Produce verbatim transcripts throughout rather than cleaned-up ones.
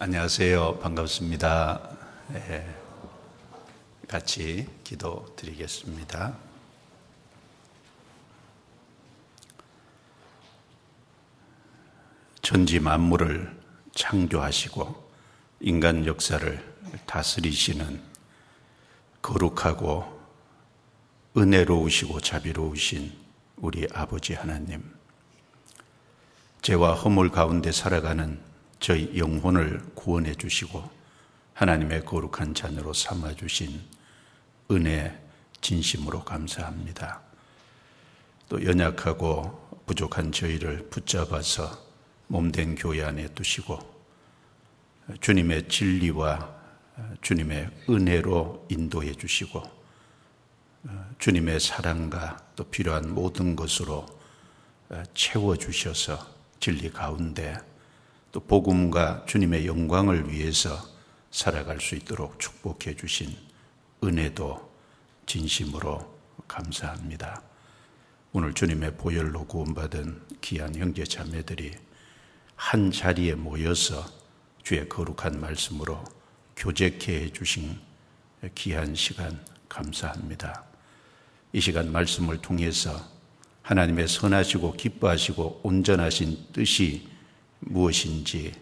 안녕하세요. 반갑습니다. 네, 같이 기도 드리겠습니다. 천지 만물을 창조하시고 인간 역사를 다스리시는 거룩하고 은혜로우시고 자비로우신 우리 아버지 하나님, 죄와 허물 가운데 살아가는 저희 영혼을 구원해 주시고 하나님의 거룩한 자녀로 삼아 주신 은혜 진심으로 감사합니다. 또 연약하고 부족한 저희를 붙잡아서 몸된 교회 안에 두시고 주님의 진리와 주님의 은혜로 인도해 주시고 주님의 사랑과 또 필요한 모든 것으로 채워 주셔서 진리 가운데 또 복음과 주님의 영광을 위해서 살아갈 수 있도록 축복해 주신 은혜도 진심으로 감사합니다. 오늘 주님의 보혈로 구원받은 귀한 형제 자매들이 한 자리에 모여서 주의 거룩한 말씀으로 교제케 해 주신 귀한 시간 감사합니다. 이 시간 말씀을 통해서 하나님의 선하시고 기뻐하시고 온전하신 뜻이 무엇인지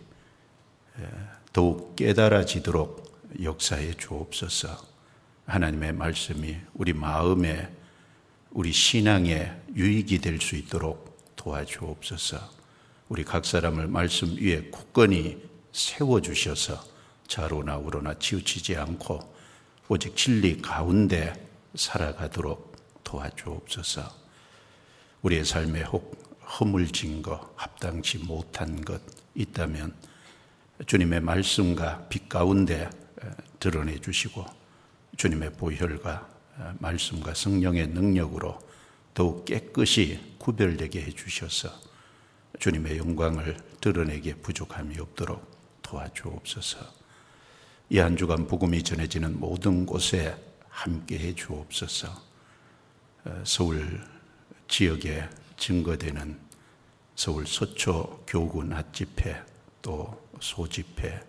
더욱 깨달아지도록 역사해 주옵소서. 하나님의 말씀이 우리 마음에 우리 신앙에 유익이 될 수 있도록 도와주옵소서. 우리 각 사람을 말씀 위에 굳건히 세워주셔서 좌로나 우로나 치우치지 않고 오직 진리 가운데 살아가도록 도와주옵소서. 우리의 삶에 혹 허물진 것, 합당치 못한 것 있다면 주님의 말씀과 빛 가운데 드러내 주시고 주님의 보혈과 말씀과 성령의 능력으로 더욱 깨끗이 구별되게 해 주셔서 주님의 영광을 드러내기에 부족함이 없도록 도와주옵소서. 이 한 주간 복음이 전해지는 모든 곳에 함께 해 주옵소서. 서울 지역에 증거되는 서울 서초 교구 낮집회 또 소집회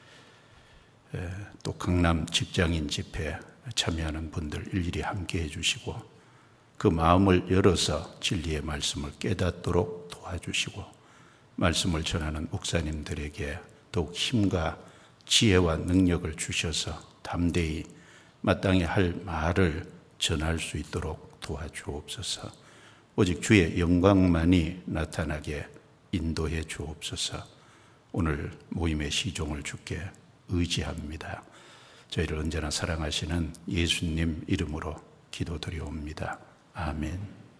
또 강남 직장인 집회 참여하는 분들 일일이 함께 해주시고 그 마음을 열어서 진리의 말씀을 깨닫도록 도와주시고 말씀을 전하는 목사님들에게 더욱 힘과 지혜와 능력을 주셔서 담대히 마땅히 할 말을 전할 수 있도록 도와주옵소서. 오직 주의 영광만이 나타나게 인도해 주옵소서. 오늘 모임의 시종을 주께 의지합니다. 저희를 언제나 사랑하시는 예수님 이름으로 기도드리옵니다. 아멘.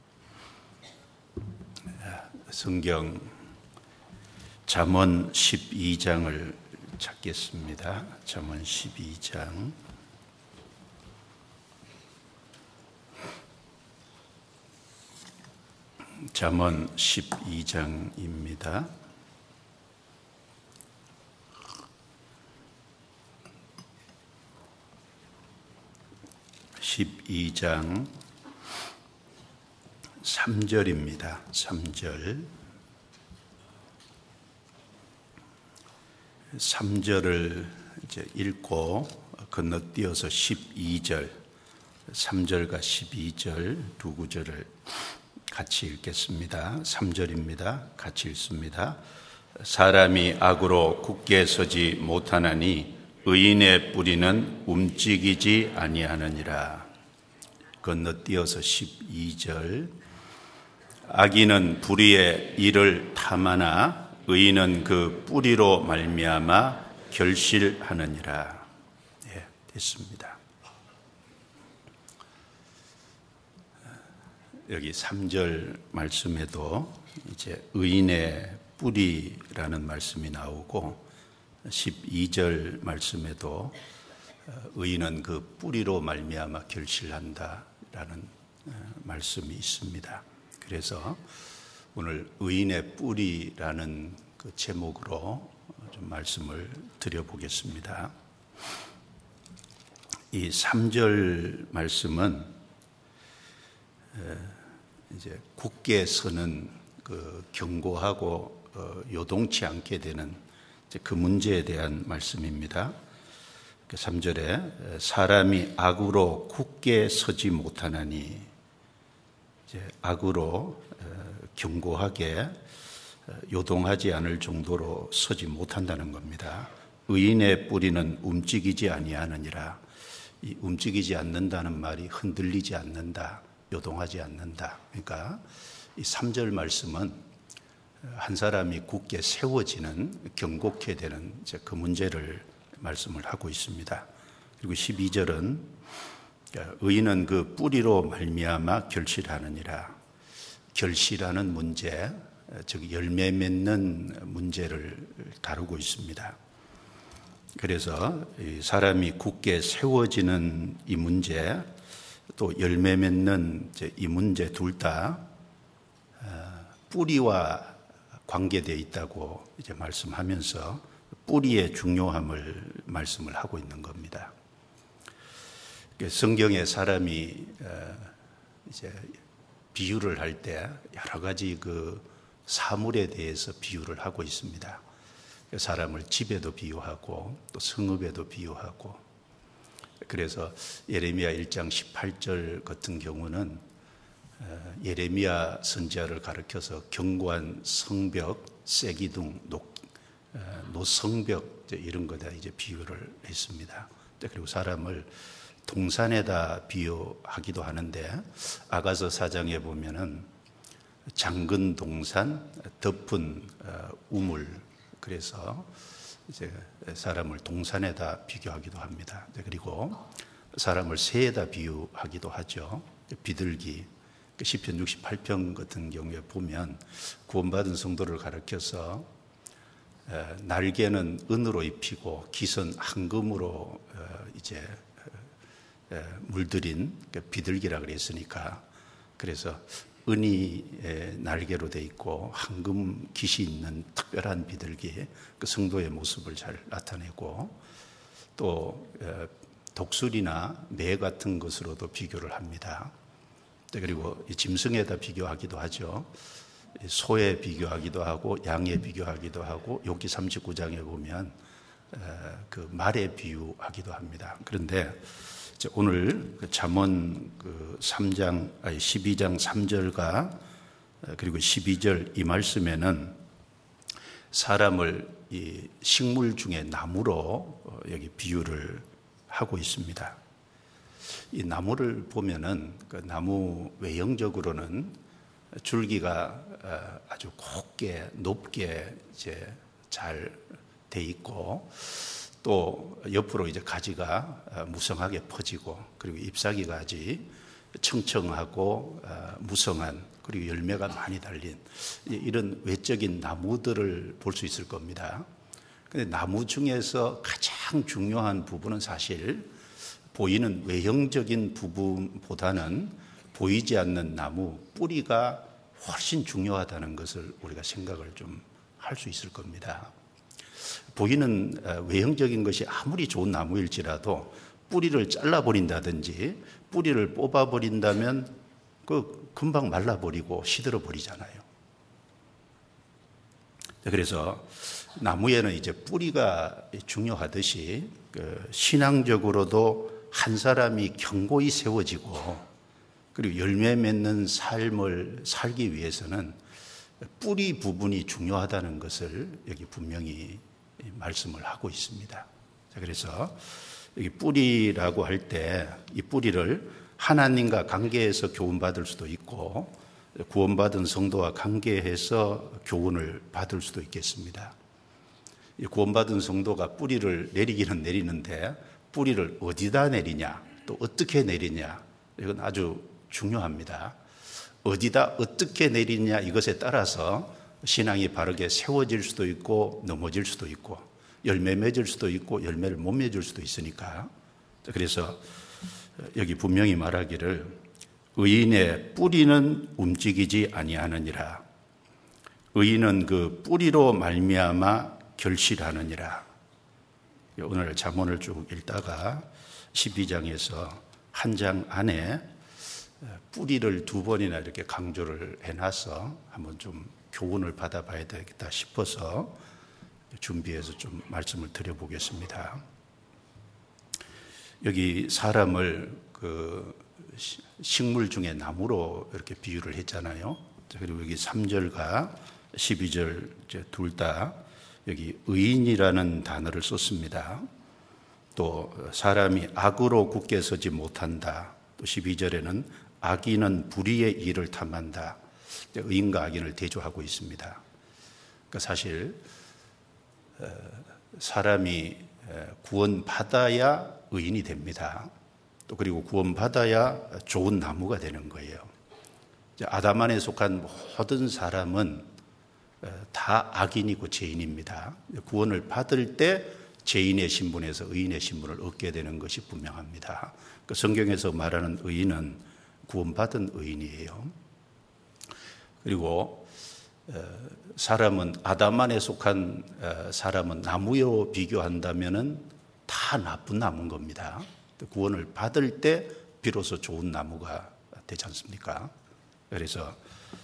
성경 잠언 십이 장을 찾겠습니다. 잠언 십이 장. 잠언 십이 장입니다. 십이 장 삼 절입니다. 삼 절. 삼 절을 이제 읽고 건너뛰어서 십이 절, 삼 절과 십이 절 두 구절을 같이 읽겠습니다. 삼 절입니다. 같이 읽습니다. 사람이 악으로 굳게 서지 못하나니 의인의 뿌리는 움직이지 아니하느니라. 건너뛰어서 십이 절. 악인은 불의의 일을 탐하나 의인은 그 뿌리로 말미암아 결실하느니라. 네, 됐습니다. 여기 삼 절 말씀에도 이제 의인의 뿌리라는 말씀이 나오고 십이 절 말씀에도 의인은 그 뿌리로 말미암아 결실한다라는 말씀이 있습니다. 그래서 오늘 의인의 뿌리라는 그 제목으로 좀 말씀을 드려보겠습니다. 이 삼 절 말씀은 이제 굳게 서는 그 견고하고 요동치 않게 되는 그 문제에 대한 말씀입니다. 삼 절에 사람이 악으로 굳게 서지 못하나니, 이제 악으로 견고하게 요동하지 않을 정도로 서지 못한다는 겁니다. 의인의 뿌리는 움직이지 아니하느니라. 이 움직이지 않는다는 말이 흔들리지 않는다, 요동하지 않는다. 그러니까 이 삼 절 말씀은 한 사람이 굳게 세워지는, 견고케 되는 이제 그 문제를 말씀을 하고 있습니다. 그리고 십이 절은 의인은 그 뿌리로 말미암아 결실하느니라. 결실하는 문제, 즉 열매 맺는 문제를 다루고 있습니다. 그래서 사람이 굳게 세워지는 이 문제, 또 열매 맺는 이 문제 둘 다 뿌리와 관계되어 있다고 이제 말씀하면서 뿌리의 중요함을 말씀을 하고 있는 겁니다. 성경에 사람이 이제 비유를 할 때 여러 가지 그 사물에 대해서 비유를 하고 있습니다. 사람을 집에도 비유하고 또 성읍에도 비유하고, 그래서 예레미야 일 장 십팔 절 같은 경우는 예레미야 선지자를 가리켜서 견고한 성벽, 쇠기둥, 노성벽 이런 거다 이제 비유를 했습니다. 그리고 사람을 동산에다 비유하기도 하는데, 아가서 사 장에 보면은 장근 동산, 덮은 우물, 그래서 이제 사람을 동산에다 비교하기도 합니다. 그리고 사람을 새에다 비유하기도 하죠. 비둘기, 시편 육십팔 편 같은 경우에 보면 구원받은 성도를 가리켜서 날개는 은으로 입히고 깃은 황금으로 이제 물들인 비둘기라 그랬으니까, 그래서 은이 날개로 돼 있고 황금 깃이 있는 특별한 비둘기, 그 성도의 모습을 잘 나타내고, 또 독수리나 매 같은 것으로도 비교를 합니다. 그리고 짐승에다 비교하기도 하죠. 소에 비교하기도 하고 양에 비교하기도 하고, 욥기 삼십구 장에 보면 그 말에 비유하기도 합니다. 그런데 오늘 잠언 그 삼 장, 아니 십이 장 삼 절과 그리고 십이 절 이 말씀에는 사람을 이 식물 중에 나무로 여기 비유를 하고 있습니다. 이 나무를 보면은 그 나무 외형적으로는 줄기가 아주 곱게 높게 이제 잘 돼 있고, 또 옆으로 이제 가지가 무성하게 퍼지고, 그리고 잎사귀가 아주 청청하고 무성한, 그리고 열매가 많이 달린 이런 외적인 나무들을 볼 수 있을 겁니다. 그런데 나무 중에서 가장 중요한 부분은 사실 보이는 외형적인 부분보다는 보이지 않는 나무 뿌리가 훨씬 중요하다는 것을 우리가 생각을 좀 할 수 있을 겁니다. 보이는 외형적인 것이 아무리 좋은 나무일지라도 뿌리를 잘라버린다든지 뿌리를 뽑아버린다면 그 금방 말라버리고 시들어버리잖아요. 그래서 나무에는 이제 뿌리가 중요하듯이 그 신앙적으로도 한 사람이 견고히 세워지고 그리고 열매 맺는 삶을 살기 위해서는 뿌리 부분이 중요하다는 것을 여기 분명히 말씀을 하고 있습니다. 그래서 여기 뿌리라고 할 때 이 뿌리를 하나님과 관계해서 교훈받을 수도 있고 구원받은 성도와 관계해서 교훈을 받을 수도 있겠습니다. 구원받은 성도가 뿌리를 내리기는 내리는데 뿌리를 어디다 내리냐, 또 어떻게 내리냐, 이건 아주 중요합니다. 어디다 어떻게 내리냐 이것에 따라서 신앙이 바르게 세워질 수도 있고 넘어질 수도 있고 열매 맺을 수도 있고 열매를 못 맺을 수도 있으니까. 그래서 여기 분명히 말하기를 의인의 뿌리는 움직이지 아니하느니라. 의인은 그 뿌리로 말미암아 결실하느니라. 오늘 잠언을 쭉 읽다가 십이 장에서 한 장 안에 뿌리를 두 번이나 이렇게 강조를 해놔서 한번 좀 교훈을 받아봐야 되겠다 싶어서 준비해서 좀 말씀을 드려보겠습니다. 여기 사람을 그 식물 중에 나무로 이렇게 비유를 했잖아요. 그리고 여기 삼 절과 십이 절 둘 다 여기 의인이라는 단어를 썼습니다. 또 사람이 악으로 굳게 서지 못한다. 또 십이 절에는 악인은 불의의 일을 탐한다. 의인과 악인을 대조하고 있습니다. 그러니까 사실 사람이 구원받아야 의인이 됩니다. 또 그리고 구원받아야 좋은 나무가 되는 거예요. 아담 안에 속한 모든 사람은 다 악인이고 죄인입니다. 구원을 받을 때 죄인의 신분에서 의인의 신분을 얻게 되는 것이 분명합니다. 그 성경에서 말하는 의인은 구원받은 의인이에요. 그리고 사람은 아담 안에 속한 사람은 나무로 비교한다면은 다 나쁜 나무인 겁니다. 구원을 받을 때 비로소 좋은 나무가 되지 않습니까? 그래서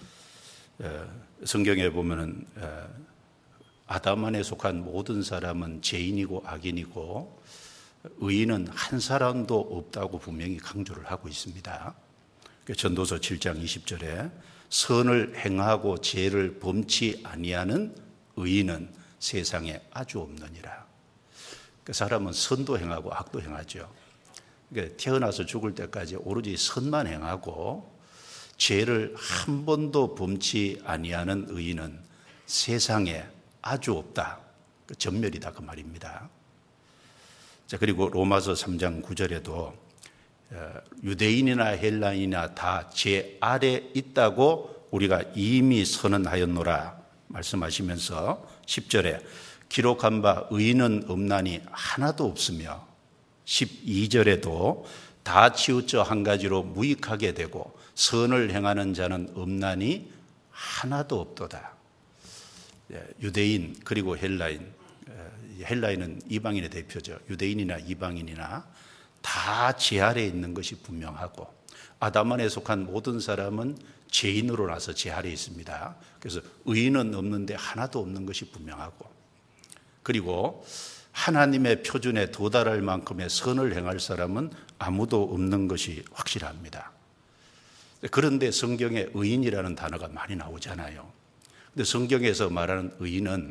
성경에 보면은 아담 안에 속한 모든 사람은 죄인이고 악인이고 의인은 한 사람도 없다고 분명히 강조를 하고 있습니다. 전도서 칠 장 이십 절에 선을 행하고 죄를 범치 아니하는 의인은 세상에 아주 없느니라. 그 사람은 선도 행하고 악도 행하죠. 그러니까 태어나서 죽을 때까지 오로지 선만 행하고 죄를 한 번도 범치 아니하는 의인은 세상에 아주 없다. 전멸이다 그 말입니다. 자, 그리고 로마서 삼 장 구 절에도 유대인이나 헬라인이나 다 죄 아래 있다고 우리가 이미 선언하였노라 말씀하시면서 십 절에 기록한 바 의인은 없나니 하나도 없으며 십이 절에도 다 치우쳐 한 가지로 무익하게 되고 선을 행하는 자는 없나니 하나도 없도다. 유대인 그리고 헬라인, 헬라인은 이방인의 대표죠. 유대인이나 이방인이나 다 죄 아래에 있는 것이 분명하고 아담 안에 속한 모든 사람은 죄인으로 나서 죄 아래에 있습니다. 그래서 의인은 없는데 하나도 없는 것이 분명하고 그리고 하나님의 표준에 도달할 만큼의 선을 행할 사람은 아무도 없는 것이 확실합니다. 그런데 성경에 의인이라는 단어가 많이 나오잖아요. 근데 성경에서 말하는 의인은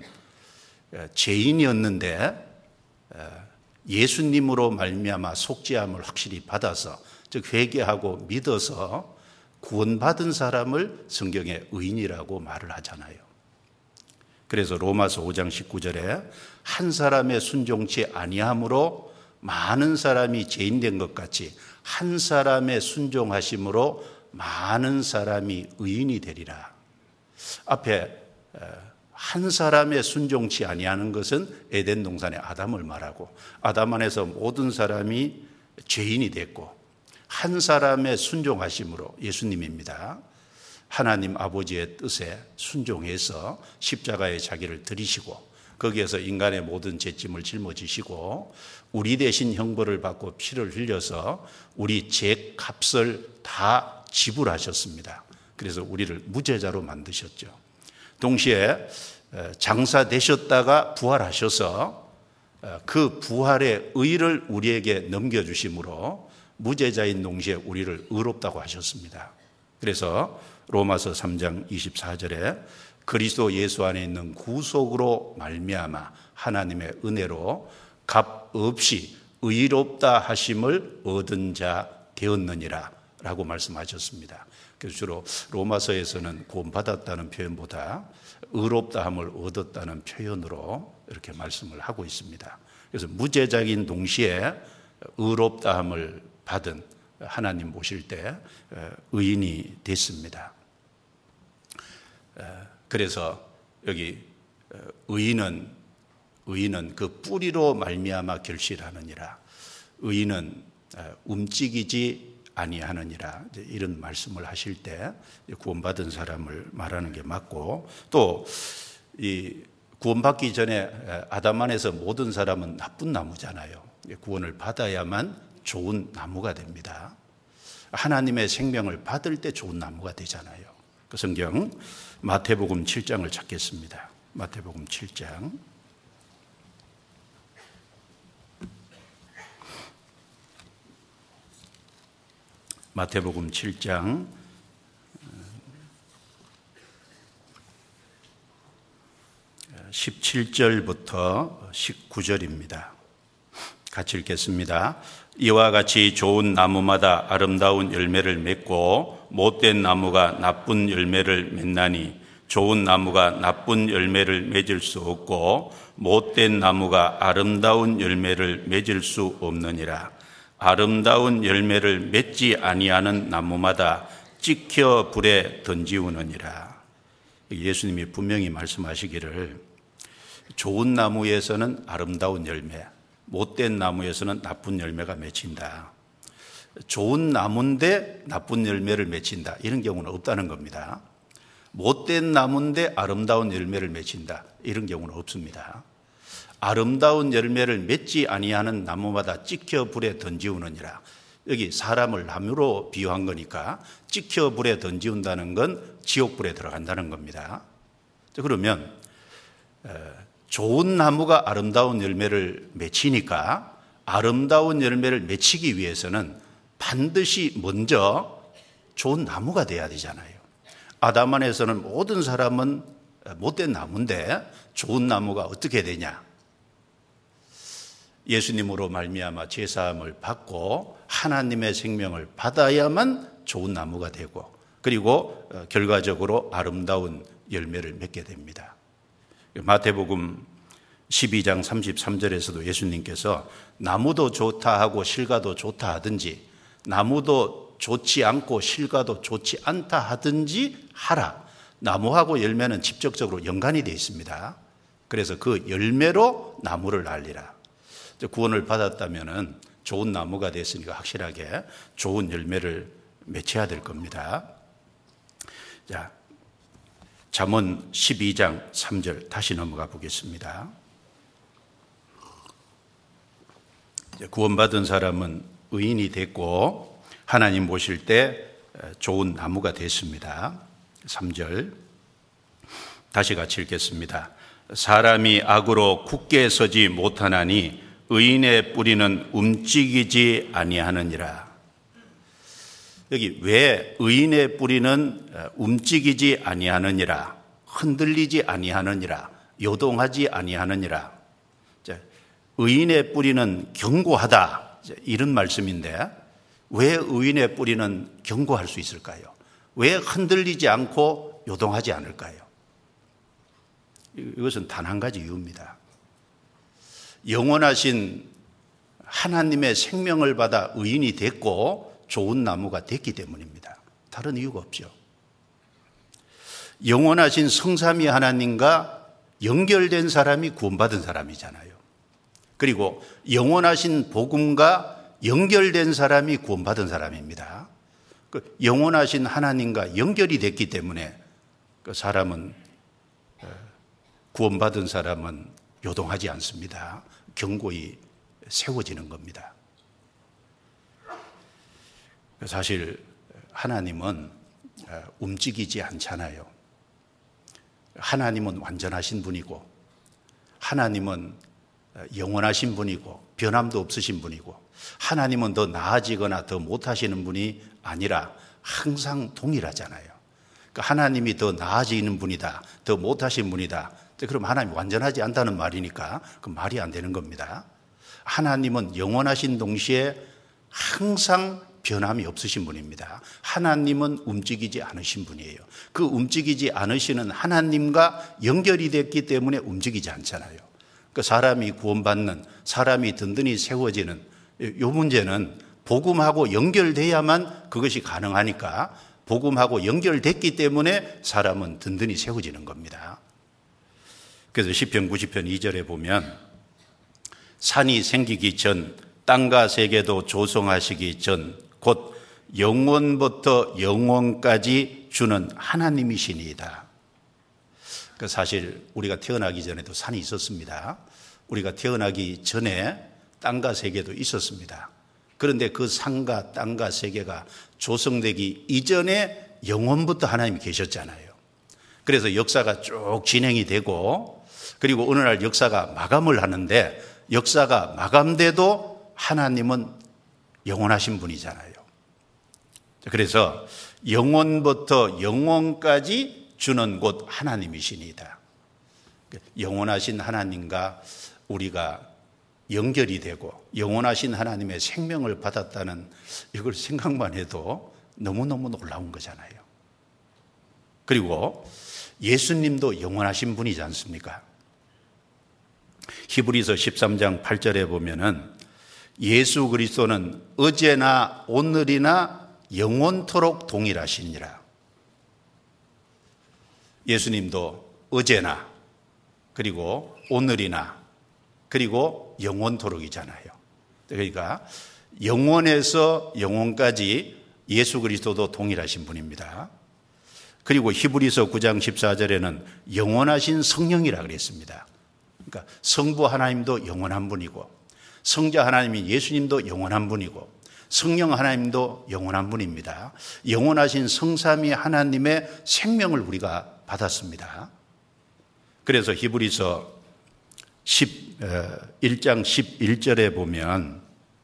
죄인이었는데 예수님으로 말미암아 속죄함을 확실히 받아서 즉 회개하고 믿어서 구원받은 사람을 성경에 의인이라고 말을 하잖아요. 그래서 로마서 오 장 십구 절에 한 사람의 순종치 아니함으로 많은 사람이 죄인된 것 같이 한 사람의 순종하심으로 많은 사람이 의인이 되리라. 앞에 한 사람의 순종치 아니하는 것은 에덴 동산의 아담을 말하고 아담 안에서 모든 사람이 죄인이 됐고 한 사람의 순종하심으로 예수님입니다. 하나님 아버지의 뜻에 순종해서 십자가에 자기를 들이시고 거기에서 인간의 모든 죄짐을 짊어지시고 우리 대신 형벌을 받고 피를 흘려서 우리 죄 값을 다 지불하셨습니다. 그래서 우리를 무죄자로 만드셨죠. 동시에 장사되셨다가 부활하셔서 그 부활의 의를 우리에게 넘겨주심으로 무죄자인 동시에 우리를 의롭다고 하셨습니다. 그래서 로마서 삼 장 이십사 절에 그리스도 예수 안에 있는 구속으로 말미암아 하나님의 은혜로 값 없이 의롭다 하심을 얻은 자 되었느니라 라고 말씀하셨습니다. 그래서 주로 로마서에서는 구원받았다는 표현보다 의롭다함을 얻었다는 표현으로 이렇게 말씀을 하고 있습니다. 그래서 무죄자인 동시에 의롭다함을 받은 하나님 보실 때 의인이 됐습니다. 그래서 여기 의인은 의인은 그 뿌리로 말미암아 결실하느니라. 의인은 움직이지 아니하느니라. 이런 말씀을 하실 때 구원받은 사람을 말하는 게 맞고 또 이 구원받기 전에 아담 안에서 모든 사람은 나쁜 나무잖아요. 구원을 받아야만 좋은 나무가 됩니다. 하나님의 생명을 받을 때 좋은 나무가 되잖아요. 그 성경 마태복음 칠 장을 찾겠습니다. 마태복음 칠 장 마태복음 칠 장 십칠 절부터 십구 절입니다. 같이 읽겠습니다. 이와 같이 좋은 나무마다 아름다운 열매를 맺고 못된 나무가 나쁜 열매를 맺나니 좋은 나무가 나쁜 열매를 맺을 수 없고 못된 나무가 아름다운 열매를 맺을 수 없느니라. 아름다운 열매를 맺지 아니하는 나무마다 찍혀 불에 던지우느니라. 예수님이 분명히 말씀하시기를 좋은 나무에서는 아름다운 열매, 못된 나무에서는 나쁜 열매가 맺힌다. 좋은 나무인데 나쁜 열매를 맺힌다. 이런 경우는 없다는 겁니다. 못된 나무인데 아름다운 열매를 맺힌다. 이런 경우는 없습니다. 아름다운 열매를 맺지 아니하는 나무마다 찍혀 불에 던지우느니라. 여기 사람을 나무로 비유한 거니까 찍혀 불에 던지운다는 건 지옥불에 들어간다는 겁니다. 그러면 좋은 나무가 아름다운 열매를 맺히니까 아름다운 열매를 맺히기 위해서는 반드시 먼저 좋은 나무가 돼야 되잖아요. 아담 안에서는 모든 사람은 못된 나무인데 좋은 나무가 어떻게 되냐? 예수님으로 말미암아 제사함을 받고 하나님의 생명을 받아야만 좋은 나무가 되고 그리고 결과적으로 아름다운 열매를 맺게 됩니다. 마태복음 십이 장 삼십삼 절에서도 예수님께서 나무도 좋다 하고 실과도 좋다 하든지 나무도 좋지 않고 실과도 좋지 않다 하든지 하라. 나무하고 열매는 직접적으로 연관이 되어 있습니다. 그래서 그 열매로 나무를 알리라. 구원을 받았다면 좋은 나무가 됐으니까 확실하게 좋은 열매를 맺혀야 될 겁니다. 자, 잠언 십이 장 삼 절 다시 넘어가 보겠습니다. 구원받은 사람은 의인이 됐고 하나님 보실 때 좋은 나무가 됐습니다. 삼 절 다시 같이 읽겠습니다. 사람이 악으로 굳게 서지 못하나니 의인의 뿌리는 움직이지 아니하느니라. 여기 왜 의인의 뿌리는 움직이지 아니하느니라, 흔들리지 아니하느니라, 요동하지 아니하느니라. 의인의 뿌리는 견고하다, 이런 말씀인데 왜 의인의 뿌리는 견고할 수 있을까요? 왜 흔들리지 않고 요동하지 않을까요? 이것은 단 한 가지 이유입니다. 영원하신 하나님의 생명을 받아 의인이 됐고 좋은 나무가 됐기 때문입니다. 다른 이유가 없죠. 영원하신 성삼위 하나님과 연결된 사람이 구원받은 사람이잖아요. 그리고 영원하신 복음과 연결된 사람이 구원받은 사람입니다. 그 영원하신 하나님과 연결이 됐기 때문에 그 사람은, 구원받은 사람은 요동하지 않습니다. 견고히 세워지는 겁니다. 사실 하나님은 움직이지 않잖아요. 하나님은 완전하신 분이고 하나님은 영원하신 분이고 변함도 없으신 분이고 하나님은 더 나아지거나 더 못하시는 분이 아니라 항상 동일하잖아요. 그러니까 하나님이 더 나아지는 분이다, 더 못하신 분이다. 그럼 하나님이 완전하지 않다는 말이니까 그 말이 안 되는 겁니다. 하나님은 영원하신 동시에 항상 변함이 없으신 분입니다. 하나님은 움직이지 않으신 분이에요. 그 움직이지 않으시는 하나님과 연결이 됐기 때문에 움직이지 않잖아요. 그 사람이 구원받는, 사람이 든든히 세워지는 이 문제는 복음하고 연결돼야만 그것이 가능하니까 복음하고 연결됐기 때문에 사람은 든든히 세워지는 겁니다. 그래서 시편 구십 편 이 절에 보면 산이 생기기 전 땅과 세계도 조성하시기 전 곧 영원부터 영원까지 주는 하나님이시니이다. 그 사실 우리가 태어나기 전에도 산이 있었습니다. 우리가 태어나기 전에 땅과 세계도 있었습니다. 그런데 그 산과 땅과 세계가 조성되기 이전에 영원부터 하나님이 계셨잖아요. 그래서 역사가 쭉 진행이 되고 그리고 어느 날 역사가 마감을 하는데 역사가 마감돼도 하나님은 영원하신 분이잖아요. 그래서 영원부터 영원까지 주는 곳 하나님이시니다. 영원하신 하나님과 우리가 연결이 되고 영원하신 하나님의 생명을 받았다는 이걸 생각만 해도 너무너무 놀라운 거잖아요. 그리고 예수님도 영원하신 분이지 않습니까? 히브리서 십삼 장 팔 절에 보면은 예수 그리스도는 어제나 오늘이나 영원토록 동일하시니라. 예수님도 어제나 그리고 오늘이나 그리고 영원토록이잖아요. 그러니까 영원에서 영원까지 예수 그리스도도 동일하신 분입니다. 그리고 히브리서 구 장 십사 절에는 영원하신 성령이라 그랬습니다. 그러니까 성부 하나님도 영원한 분이고 성자 하나님인 예수님도 영원한 분이고 성령 하나님도 영원한 분입니다. 영원하신 성삼위 하나님의 생명을 우리가 받았습니다. 그래서 히브리서 일 장 십일 절에 보면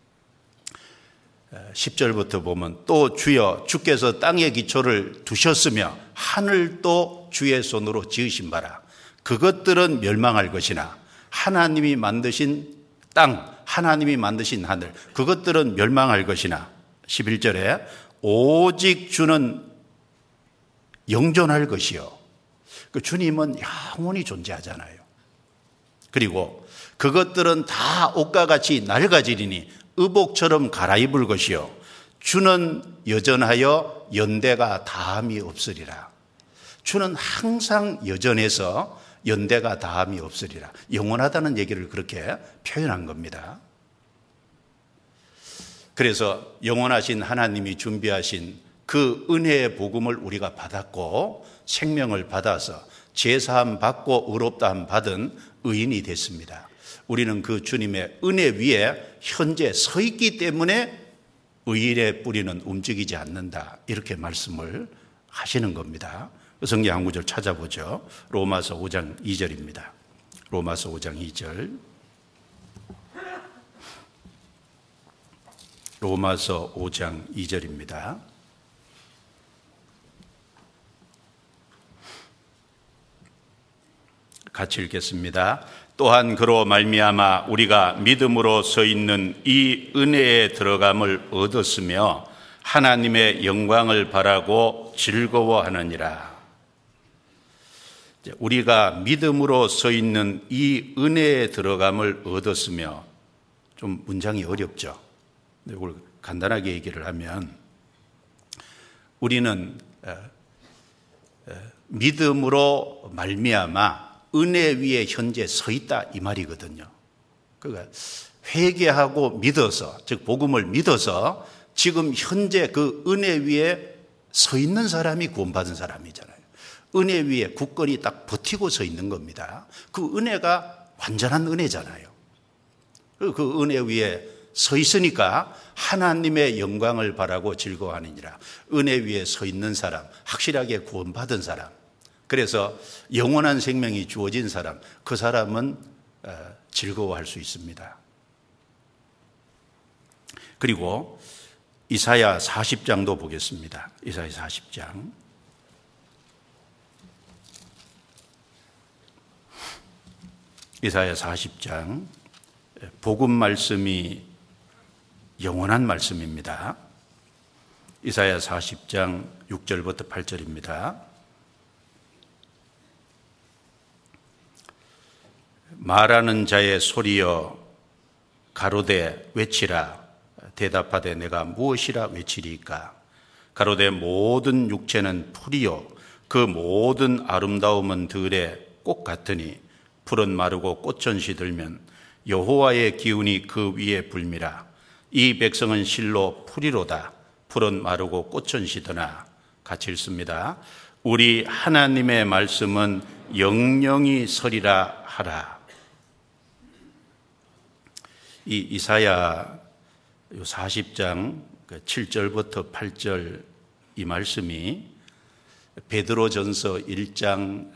십 절부터 보면 또 주여 주께서 땅의 기초를 두셨으며 하늘도 주의 손으로 지으신 바라 그것들은 멸망할 것이나 하나님이 만드신 땅 하나님이 만드신 하늘 그것들은 멸망할 것이나 십일 절에 오직 주는 영존할 것이요. 그 주님은 영원히 존재하잖아요. 그리고 그것들은 다 옷과 같이 낡아지리니 의복처럼 갈아입을 것이요 주는 여전하여 연대가 다함이 없으리라. 주는 항상 여전해서 연대가 다함이 없으리라. 영원하다는 얘기를 그렇게 표현한 겁니다. 그래서 영원하신 하나님이 준비하신 그 은혜의 복음을 우리가 받았고 생명을 받아서 제사함 받고 의롭다함 받은 의인이 됐습니다. 우리는 그 주님의 은혜 위에 현재 서 있기 때문에 의인의 뿌리는 움직이지 않는다. 이렇게 말씀을 하시는 겁니다. 성경 한 구절 찾아보죠. 로마서 오 장 이 절입니다. 로마서 오 장 이 절. 로마서 오 장 이 절입니다. 같이 읽겠습니다. 또한 그로 말미암아 우리가 믿음으로 서 있는 이 은혜에 들어감을 얻었으며 하나님의 영광을 바라고 즐거워하느니라. 우리가 믿음으로 서 있는 이 은혜에 들어감을 얻었으며, 좀 문장이 어렵죠. 이걸 간단하게 얘기를 하면 우리는 믿음으로 말미암아 은혜 위에 현재 서 있다 이 말이거든요. 그러니까 회개하고 믿어서, 즉 복음을 믿어서 지금 현재 그 은혜 위에 서 있는 사람이 구원받은 사람이잖아요. 은혜 위에 굳건히 딱 버티고 서 있는 겁니다. 그 은혜가 완전한 은혜잖아요. 그 은혜 위에 서 있으니까 하나님의 영광을 바라고 즐거워하느니라. 은혜 위에 서 있는 사람, 확실하게 구원받은 사람, 그래서 영원한 생명이 주어진 사람, 그 사람은 즐거워할 수 있습니다. 그리고 이사야 사십 장도 보겠습니다. 이사야 사십 장. 이사야 사십 장. 복음 말씀이 영원한 말씀입니다. 이사야 사십 장 육 절부터 팔 절입니다. 말하는 자의 소리여 가로되 외치라. 대답하되 내가 무엇이라 외치리까. 가로되 모든 육체는 풀이요 그 모든 아름다움은 들의 꽃 같으니 풀은 마르고 꽃은 시들면 여호와의 기운이 그 위에 불미라. 이 백성은 실로 풀이로다. 풀은 마르고 꽃은 시드나. 같이 읽습니다. 우리 하나님의 말씀은 영영이 서리라 하라. 이 이사야 사십 장 칠 절부터 팔 절 이 말씀이 베드로전서 일 장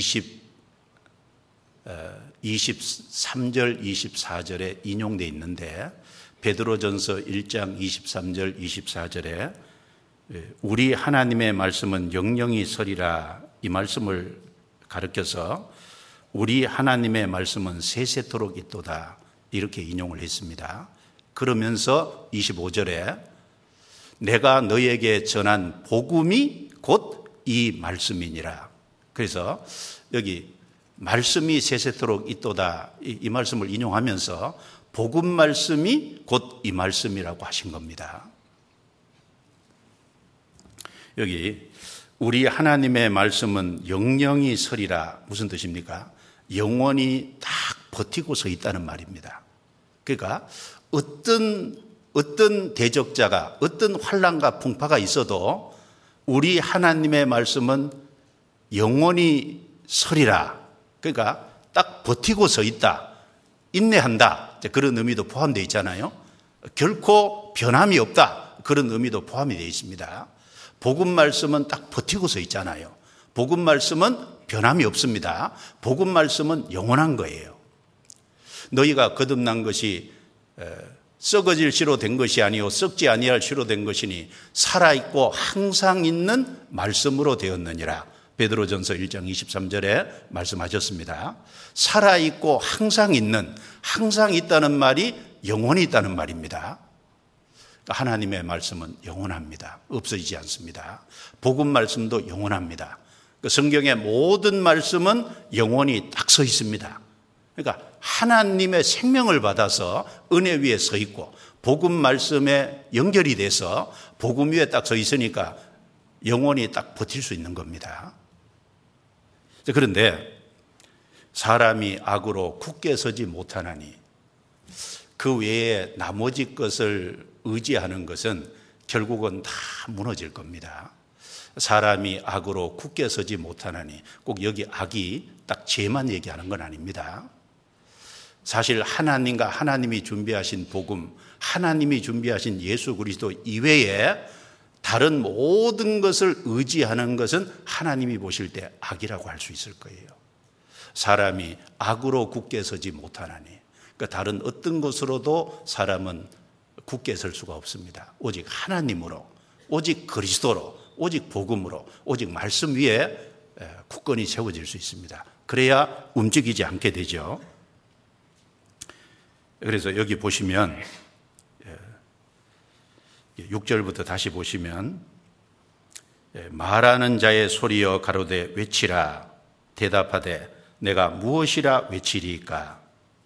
이십삼 절 이십사 절에 인용되어 있는데, 베드로전서 일 장 이십삼 절 이십사 절에 우리 하나님의 말씀은 영영이 서리라, 이 말씀을 가르쳐서 우리 하나님의 말씀은 세세토록 있도다, 이렇게 인용을 했습니다. 그러면서 이십오 절에 내가 너에게 전한 복음이 곧 이 말씀이니라. 그래서 여기 말씀이 세세토록 있도다, 이, 이 말씀을 인용하면서 복음 말씀이 곧 이 말씀이라고 하신 겁니다. 여기 우리 하나님의 말씀은 영영이 서리라, 무슨 뜻입니까? 영원히 딱 버티고 서 있다는 말입니다. 그러니까 어떤 어떤 대적자가, 어떤 환난과 풍파가 있어도 우리 하나님의 말씀은 영원히 서리라. 그러니까 딱 버티고 서 있다, 인내한다, 그런 의미도 포함되어 있잖아요. 결코 변함이 없다, 그런 의미도 포함이 되어 있습니다. 복음 말씀은 딱 버티고 서 있잖아요. 복음 말씀은 변함이 없습니다. 복음 말씀은 영원한 거예요. 너희가 거듭난 것이 썩어질 씨로 된 것이 아니요 썩지 아니할 씨로 된 것이니 살아있고 항상 있는 말씀으로 되었느니라. 베드로전서 일 장 이십삼 절에 말씀하셨습니다. 살아있고 항상 있는, 항상 있다는 말이 영원히 있다는 말입니다. 하나님의 말씀은 영원합니다. 없어지지 않습니다. 복음 말씀도 영원합니다. 성경의 모든 말씀은 영원히 딱 서 있습니다. 그러니까 하나님의 생명을 받아서 은혜 위에 서 있고 복음 말씀에 연결이 돼서 복음 위에 딱 서 있으니까 영원히 딱 버틸 수 있는 겁니다. 그런데 사람이 악으로 굳게 서지 못하나니, 그 외에 나머지 것을 의지하는 것은 결국은 다 무너질 겁니다. 사람이 악으로 굳게 서지 못하나니, 꼭 여기 악이 딱 죄만 얘기하는 건 아닙니다. 사실 하나님과 하나님이 준비하신 복음, 하나님이 준비하신 예수 그리스도 이외에 다른 모든 것을 의지하는 것은 하나님이 보실 때 악이라고 할 수 있을 거예요. 사람이 악으로 굳게 서지 못하나니, 그러니까 다른 어떤 것으로도 사람은 굳게 설 수가 없습니다. 오직 하나님으로, 오직 그리스도로, 오직 복음으로, 오직 말씀 위에 굳건히 세워질 수 있습니다. 그래야 움직이지 않게 되죠. 그래서 여기 보시면 육 절부터 다시 보시면 말하는 자의 소리여 가로되 외치라. 대답하되 내가 무엇이라 외치리까.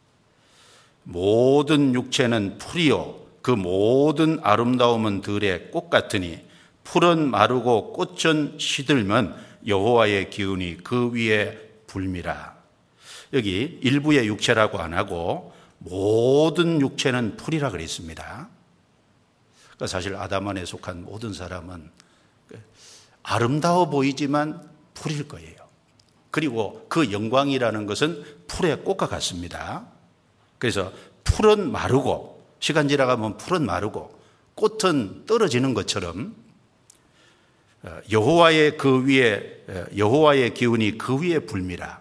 모든 육체는 풀이요 그 모든 아름다움은 들의 꽃 같으니 풀은 마르고 꽃은 시들면 여호와의 기운이 그 위에 불미라. 여기 일부의 육체라고 안 하고 모든 육체는 풀이라 그랬습니다. 그러니까 사실 아담안에 속한 모든 사람은 아름다워 보이지만 풀일 거예요. 그리고 그 영광이라는 것은 풀의 꽃과 같습니다. 그래서 풀은 마르고, 시간 지나가면 풀은 마르고 꽃은 떨어지는 것처럼 여호와의 그 위에, 여호와의 기운이 그 위에 불미라.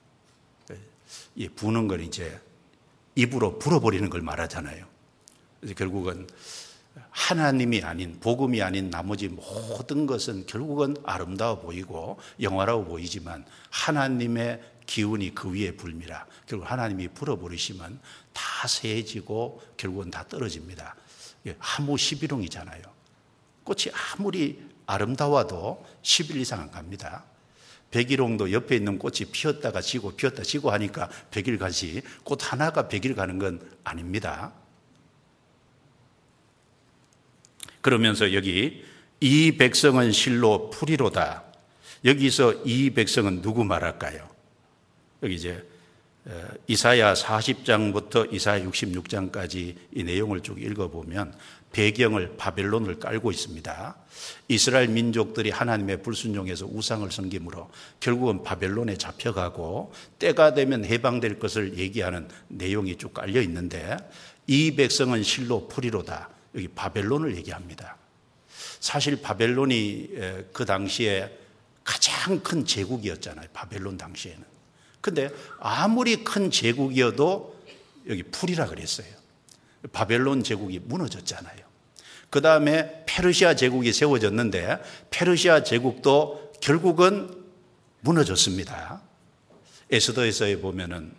이 부는 걸 이제 입으로 불어버리는 걸 말하잖아요. 그래서 결국은 하나님이 아닌, 복음이 아닌 나머지 모든 것은 결국은 아름다워 보이고 영화로워 보이지만 하나님의 기운이 그 위에 불미라. 결국 하나님이 불어버리시면 다 세해지고 결국은 다 떨어집니다. 하무 십일홍이잖아요. 꽃이 아무리 아름다워도 십 일 이상 안 갑니다. 백일홍도 옆에 있는 꽃이 피었다가 지고 피었다 지고 하니까 백 일 가지, 꽃 하나가 백 일 가는 건 아닙니다. 그러면서 여기 이 백성은 실로 풀이로다. 여기서 이 백성은 누구 말할까요? 여기 이제 이사야 사십 장부터 이사야 육십육 장까지 이 내용을 쭉 읽어보면 배경을 바벨론을 깔고 있습니다. 이스라엘 민족들이 하나님의 불순종에서 우상을 섬김으로 결국은 바벨론에 잡혀가고 때가 되면 해방될 것을 얘기하는 내용이 쭉 깔려 있는데, 이 백성은 실로 풀이로다. 여기 바벨론을 얘기합니다. 사실 바벨론이 그 당시에 가장 큰 제국이었잖아요. 바벨론 당시에는. 근데 아무리 큰 제국이어도 여기 풀이라 그랬어요. 바벨론 제국이 무너졌잖아요. 그 다음에 페르시아 제국이 세워졌는데 페르시아 제국도 결국은 무너졌습니다. 에스더에서에 보면은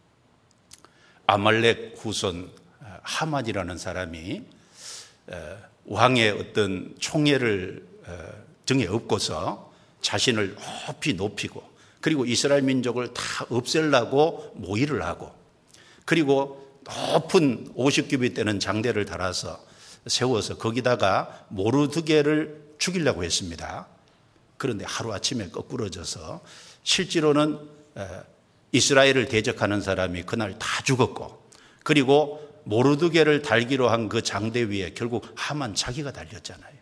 아말렉 후손 하만이라는 사람이 왕의 어떤 총애를 등에 업고서 자신을 높이 높이고 그리고 이스라엘 민족을 다 없애려고 모의를 하고 그리고 높은 오십 규빗 되는 장대를 달아서 세워서 거기다가 모르드게를 죽이려고 했습니다. 그런데 하루아침에 거꾸러져서 실제로는 이스라엘을 대적하는 사람이 그날 다 죽었고 그리고 모르드게를 달기로 한 그 장대 위에 결국 하만 자기가 달렸잖아요.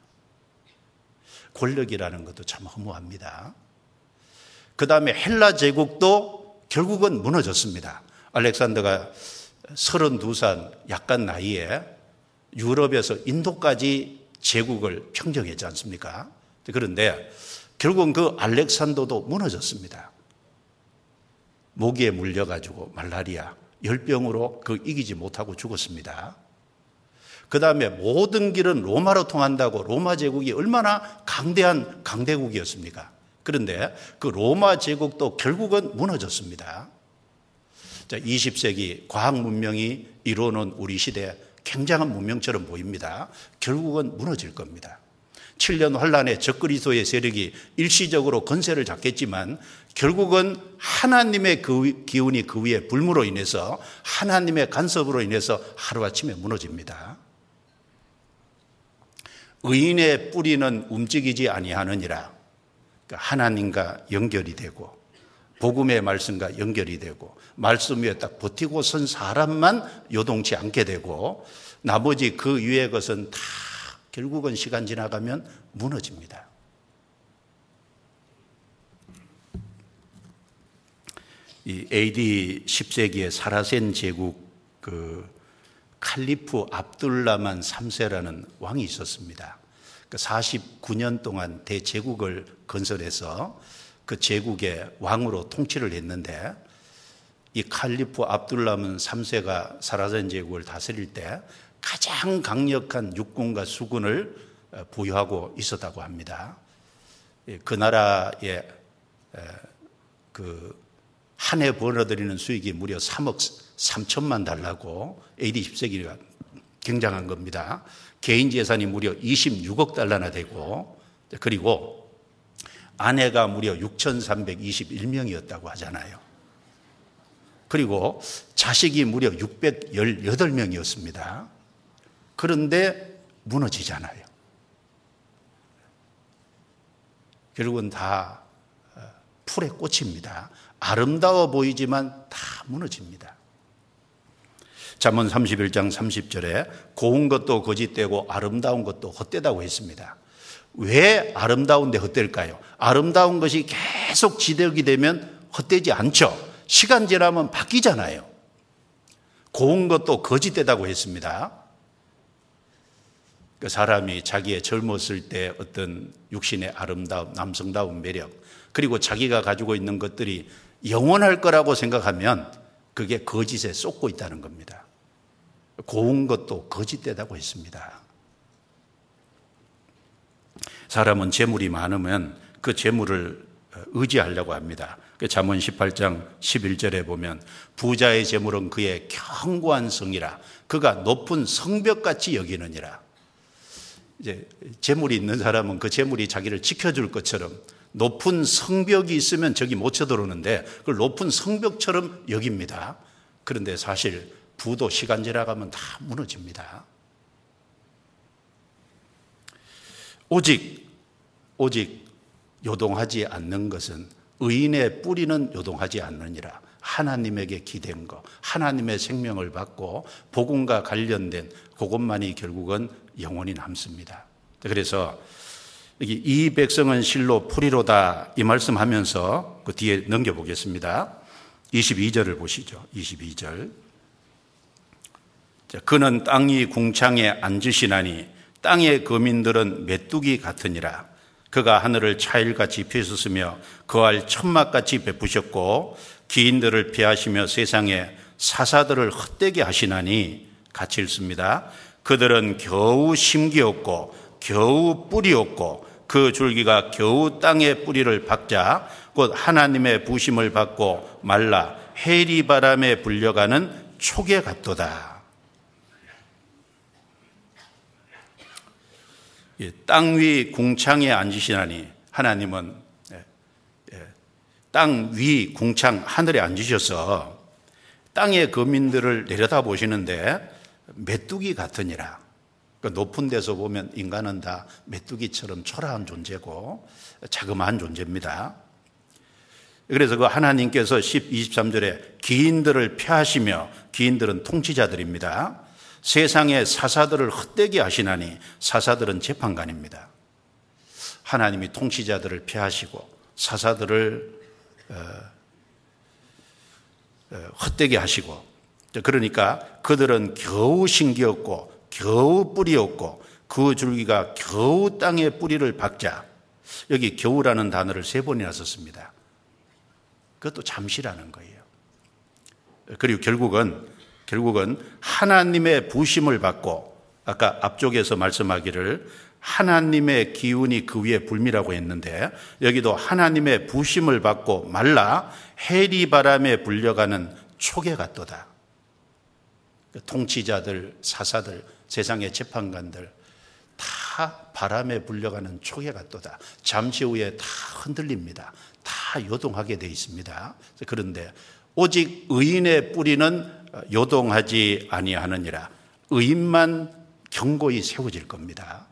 권력이라는 것도 참 허무합니다. 그 다음에 헬라 제국도 결국은 무너졌습니다. 알렉산더가 서른두 살 약간 나이에 유럽에서 인도까지 제국을 평정했지 않습니까? 그런데 결국은 그 알렉산더도 무너졌습니다. 모기에 물려가지고 말라리아, 열병으로 그 이기지 못하고 죽었습니다. 그 다음에 모든 길은 로마로 통한다고 로마 제국이 얼마나 강대한 강대국이었습니까? 그런데 그 로마 제국도 결국은 무너졌습니다. 자, 이십 세기 과학 문명이 이루어놓은 우리 시대 굉장한 문명처럼 보입니다. 결국은 무너질 겁니다. 칠 년 환란에 적그리스도의 세력이 일시적으로 건세를 잡겠지만 결국은 하나님의 그 기운이 그 위에 불무로 인해서 하나님의 간섭으로 인해서 하루아침에 무너집니다. 의인의 뿌리는 움직이지 아니하느니라. 그러니까 하나님과 연결이 되고 복음의 말씀과 연결이 되고 말씀 위에 딱 버티고 선 사람만 요동치 않게 되고 나머지 그 위의 것은 다 결국은 시간 지나가면 무너집니다. 이 에이디 십 세기의 사라센 제국 그 칼리프 압둘라만 삼 세라는 왕이 있었습니다. 사십구 년 동안 대제국을 건설해서 그 제국의 왕으로 통치를 했는데 이 칼리프 압둘라만 삼 세가 사라센 제국을 다스릴 때 가장 강력한 육군과 수군을 보유하고 있었다고 합니다. 그 나라의 그 한 해 벌어들이는 수익이 무려 삼억 삼천만 달러고 에이디 십 세기가 굉장한 겁니다. 개인 재산이 무려 이십육억 달러나 되고 그리고 아내가 무려 육천삼백이십일 명이었다고 하잖아요. 그리고 자식이 무려 육백십팔 명이었습니다. 그런데 무너지잖아요. 결국은 다 풀의 꽃입니다. 아름다워 보이지만 다 무너집니다. 잠언 삼십일 장 삼십 절에 고운 것도 거짓되고 아름다운 것도 헛되다고 했습니다. 왜 아름다운데 헛될까요? 아름다운 것이 계속 지속이 되면 헛되지 않죠. 시간 지나면 바뀌잖아요. 고운 것도 거짓되다고 했습니다. 그 사람이 자기의 젊었을 때 어떤 육신의 아름다움, 남성다운 매력, 그리고 자기가 가지고 있는 것들이 영원할 거라고 생각하면 그게 거짓에 쏟고 있다는 겁니다. 고운 것도 거짓되다고 했습니다. 사람은 재물이 많으면 그 재물을 의지하려고 합니다. 잠언 십팔 장 십일 절에 보면 부자의 재물은 그의 견고한 성이라 그가 높은 성벽같이 여기느니라. 이제 재물이 있는 사람은 그 재물이 자기를 지켜줄 것처럼 높은 성벽이 있으면 저기 못 쳐들어오는데 그걸 높은 성벽처럼 여깁니다. 그런데 사실 부도 시간 지나가면 다 무너집니다. 오직 오직 요동하지 않는 것은 의인의 뿌리는 요동하지 않느니라. 하나님에게 기댄 것, 하나님의 생명을 받고 복음과 관련된 그것만이 결국은 영원히 남습니다. 그래서 여기 이 백성은 실로 풀이로다 이 말씀하면서 그 뒤에 넘겨보겠습니다. 이십이 절을 보시죠. 이십이 절. 그는 땅이 궁창에 앉으시나니 땅의 거민들은 메뚜기 같으니라. 그가 하늘을 차일같이 펴셨으며 거할 천막같이 베푸셨고 기인들을 피하시며 세상에 사사들을 헛되게 하시나니 같이 읽습니다. 그들은 겨우 심기었고 겨우 뿌리였고 그 줄기가 겨우 땅에 뿌리를 박자 곧 하나님의 부심을 받고 말라 해리 바람에 불려가는 촉에 같도다. 땅 위 궁창에 앉으시나니 하나님은 땅 위 궁창 하늘에 앉으셔서 땅의 거민들을 내려다보시는데 메뚜기 같으니라. 높은 데서 보면 인간은 다 메뚜기처럼 초라한 존재고 자그마한 존재입니다. 그래서 그 하나님께서 이십삼 절에 기인들을 폐하시며, 기인들은 통치자들입니다. 세상의 사사들을 헛되게 하시나니, 사사들은 재판관입니다. 하나님이 통치자들을 폐하시고 사사들을 헛되게 하시고, 그러니까 그들은 겨우 심기었고 겨우 뿌리였고 그 줄기가 겨우 땅에 뿌리를 박자. 여기 겨우라는 단어를 세 번이나 썼습니다. 그것도 잠시라는 거예요. 그리고 결국은 결국은 하나님의 부심을 받고, 아까 앞쪽에서 말씀하기를 하나님의 기운이 그 위에 불미라고 했는데 여기도 하나님의 부심을 받고 말라 해리 바람에 불려가는 촉에 같도다. 통치자들, 사사들, 세상의 재판관들 다 바람에 불려가는 촉에 같도다. 잠시 후에 다 흔들립니다. 다 요동하게 되어 있습니다. 그런데 오직 의인의 뿌리는 요동하지 아니하느니라. 의인만 견고히 세워질 겁니다.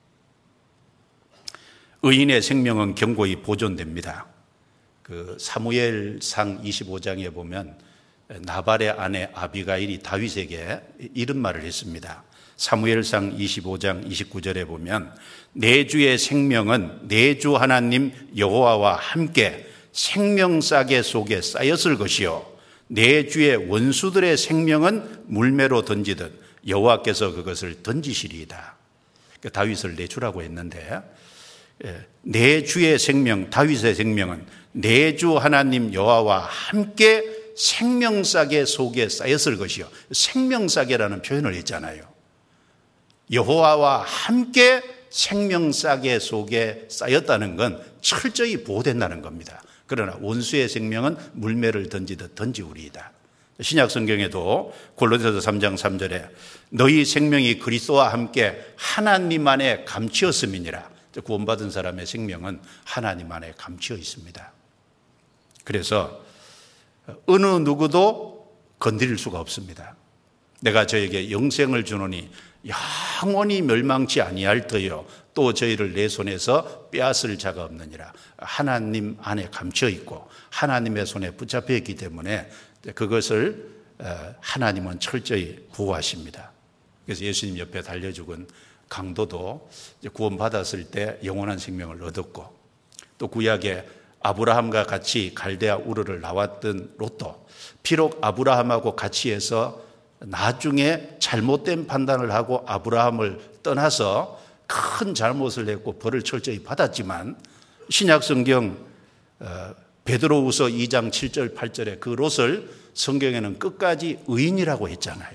의인의 생명은 견고히 보존됩니다. 그 사무엘상 이십오 장에 보면 나발의 아내 아비가일이 다윗에게 이런 말을 했습니다. 사무엘상 이십오 장 이십구 절에 보면 내 주의 생명은 내 주 하나님 여호와와 함께 생명싸개 속에 쌓였을 것이요 내 주의 원수들의 생명은 물매로 던지듯 여호와께서 그것을 던지시리이다. 그러니까 다윗을 내 주라고 했는데 내 주의 생명, 다윗의 생명은 내 주 하나님 여호와와 함께 생명싸개 속에 쌓였을 것이요. 생명싸개라는 표현을 했잖아요. 여호와와 함께 생명싸개 속에 쌓였다는 건 철저히 보호된다는 겁니다. 그러나 원수의 생명은 물매를 던지듯 던지우리이다. 신약 성경에도 골로새서 삼 장 삼 절에 너희 생명이 그리스도와 함께 하나님 안에 감추었음이니라. 구원받은 사람의 생명은 하나님 안에 감추어 있습니다. 그래서 어느 누구도 건드릴 수가 없습니다. 내가 저에게 영생을 주노니 영원히 멸망치 아니할 터요 또 저희를 내 손에서 빼앗을 자가 없느니라. 하나님 안에 감춰 있고 하나님의 손에 붙잡혀 있기 때문에 그것을 하나님은 철저히 보호하십니다. 그래서 예수님 옆에 달려 죽은 강도도 구원받았을 때 영원한 생명을 얻었고, 또 구약에 아브라함과 같이 갈대아 우르를 나왔던 롯도, 비록 아브라함하고 같이 해서 나중에 잘못된 판단을 하고 아브라함을 떠나서 큰 잘못을 했고 벌을 철저히 받았지만 신약성경 베드로후서 이 장 칠 절 팔 절에 그 롯을 성경에는 끝까지 의인이라고 했잖아요.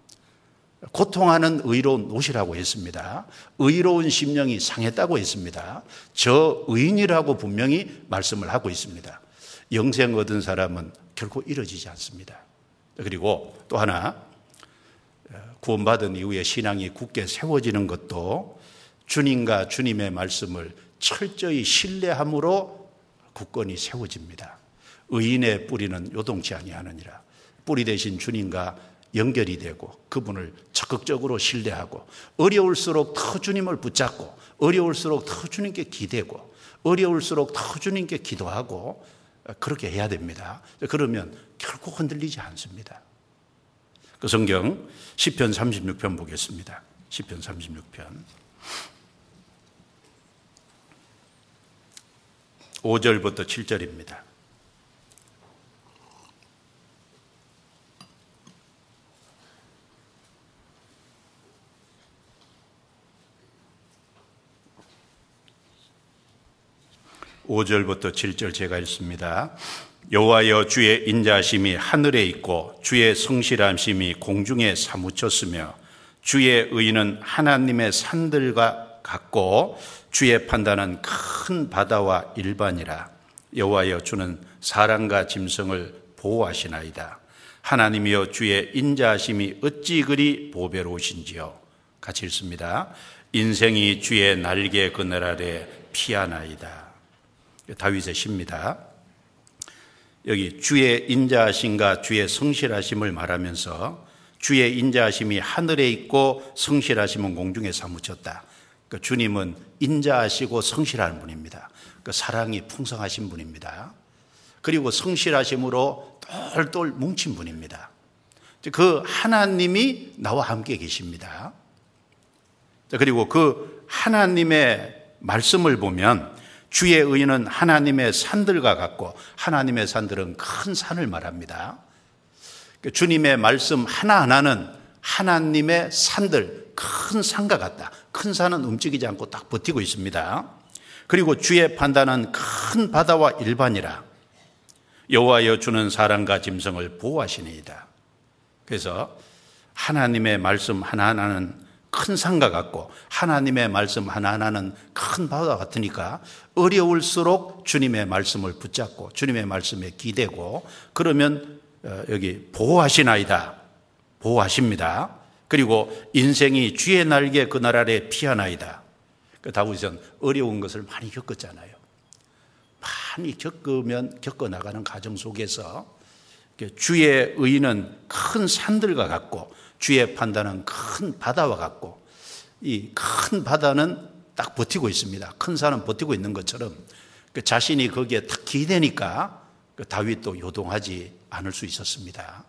고통하는 의로운 롯이라고 했습니다. 의로운 심령이 상했다고 했습니다. 저 의인이라고 분명히 말씀을 하고 있습니다. 영생 얻은 사람은 결코 이뤄지지 않습니다. 그리고 또 하나, 구원받은 이후에 신앙이 굳게 세워지는 것도 주님과 주님의 말씀을 철저히 신뢰함으로 굳건히 세워집니다. 의인의 뿌리는 요동치 아니하느니라. 뿌리 대신 주님과 연결이 되고 그분을 적극적으로 신뢰하고 어려울수록 더 주님을 붙잡고 어려울수록 더 주님께 기대고 어려울수록 더 주님께 기도하고 그렇게 해야 됩니다. 그러면 결코 흔들리지 않습니다. 그 성경 시편 삼십육 편 보겠습니다. 시편 삼십육 편 오 절부터 칠 절입니다. 오 절부터 칠 절 제가 읽습니다. 여호와여 주의 인자심이 하늘에 있고 주의 성실함심이 공중에 사무쳤으며 주의 의는 하나님의 산들과 같고 주의 판단은 큰 바다와 일반이라. 여호와여 주는 사람과 짐승을 보호하시나이다. 하나님이여 주의 인자하심이 어찌 그리 보배로우신지요. 같이 읽습니다. 인생이 주의 날개 그늘 아래 피하나이다. 다윗의 시입니다. 여기 주의 인자하심과 주의 성실하심을 말하면서 주의 인자하심이 하늘에 있고 성실하심은 공중에 사무쳤다. 그러니까 주님은 인자하시고 성실한 분입니다. 그러니까 사랑이 풍성하신 분입니다. 그리고 성실하심으로 똘똘 뭉친 분입니다. 그 하나님이 나와 함께 계십니다. 그리고 그 하나님의 말씀을 보면 주의 의는 하나님의 산들과 같고, 하나님의 산들은 큰 산을 말합니다. 주님의 말씀 하나하나는 하나님의 산들, 큰 산과 같다. 큰 산은 움직이지 않고 딱 버티고 있습니다. 그리고 주의 판단은 큰 바다와 일반이라. 여호와여 주는 사람과 짐승을 보호하시니이다. 그래서 하나님의 말씀 하나하나는 큰 산과 같고 하나님의 말씀 하나하나는 큰 바다와 같으니까 어려울수록 주님의 말씀을 붙잡고 주님의 말씀에 기대고, 그러면 여기 보호하시나이다. 보호하십니다. 그리고 인생이 주의 날개 그늘 아래 피하나이다. 다윗은 어려운 것을 많이 겪었잖아요. 많이 겪으면 겪어나가는 과정 속에서 주의 의는 큰 산들과 같고 주의 판단은 큰 바다와 같고, 이 큰 바다는 딱 버티고 있습니다. 큰 산은 버티고 있는 것처럼 자신이 거기에 딱 기대니까 다윗도 요동하지 않을 수 있었습니다.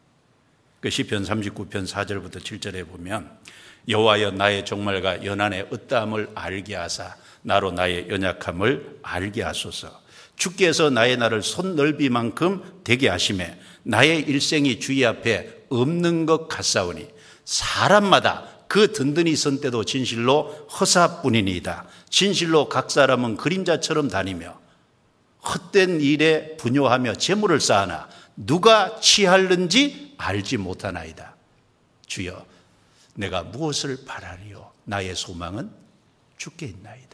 시편 삼십구 편 사 절부터 칠 절에 보면 여호와여 나의 종말과 연한의 어떠함을 알게 하사 나로 나의 연약함을 알게 하소서. 주께서 나의 날을 손넓이만큼 되게 하시매 나의 일생이 주의 앞에 없는 것 같사오니 사람마다 그 든든히 선 때도 진실로 허사뿐이니이다. 진실로 각 사람은 그림자처럼 다니며 헛된 일에 분요하며 재물을 쌓으나 누가 취하는지 알지 못하나이다. 주여 내가 무엇을 바라리요? 나의 소망은 주께 있나이다.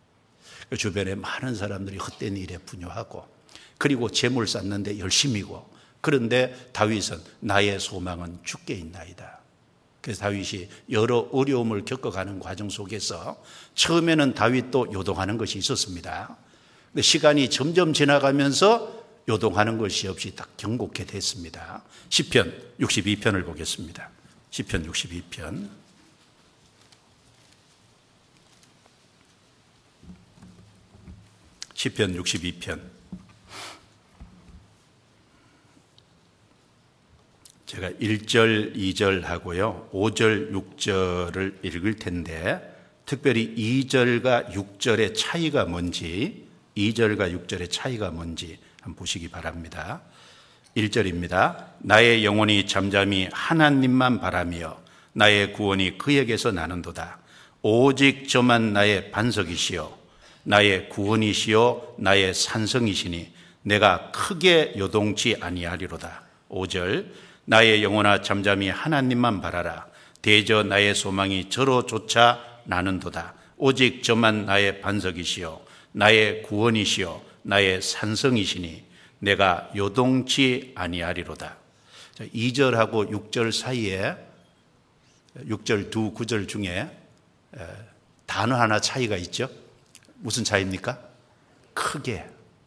주변에 많은 사람들이 헛된 일에 분요하고 그리고 재물 쌓는데 열심이고, 그런데 다윗은 나의 소망은 주께 있나이다. 그래서 다윗이 여러 어려움을 겪어가는 과정 속에서 처음에는 다윗도 요동하는 것이 있었습니다. 근데 시간이 점점 지나가면서 요동하는 것이 없이 딱 경고케 됐습니다. 시편 육십이 편을 보겠습니다. 시편 육십이 편. 시편 육십이 편. 제가 일 절, 이 절 하고요, 오 절, 육 절을 읽을 텐데 특별히 이 절과 육 절의 차이가 뭔지, 이 절과 육 절의 차이가 뭔지 한번 보시기 바랍니다. 일 절입니다. 나의 영혼이 잠잠히 하나님만 바라며 나의 구원이 그에게서 나는도다. 오직 저만 나의 반석이시요 나의 구원이시요 나의 산성이시니 내가 크게 요동치 아니하리로다. 오 절. 나의 영혼아 잠잠히 하나님만 바라라. 대저 나의 소망이 저로 쫓아 나는도다. 오직 저만 나의 반석이시요 나의 구원이시요 나의 산성이시니 내가 요동치 아니하리로다. 이 절하고 육 절 사이에 육 절 두 구절 중에 단어 하나 차이가 있죠. 무슨 차이입니까? 크게.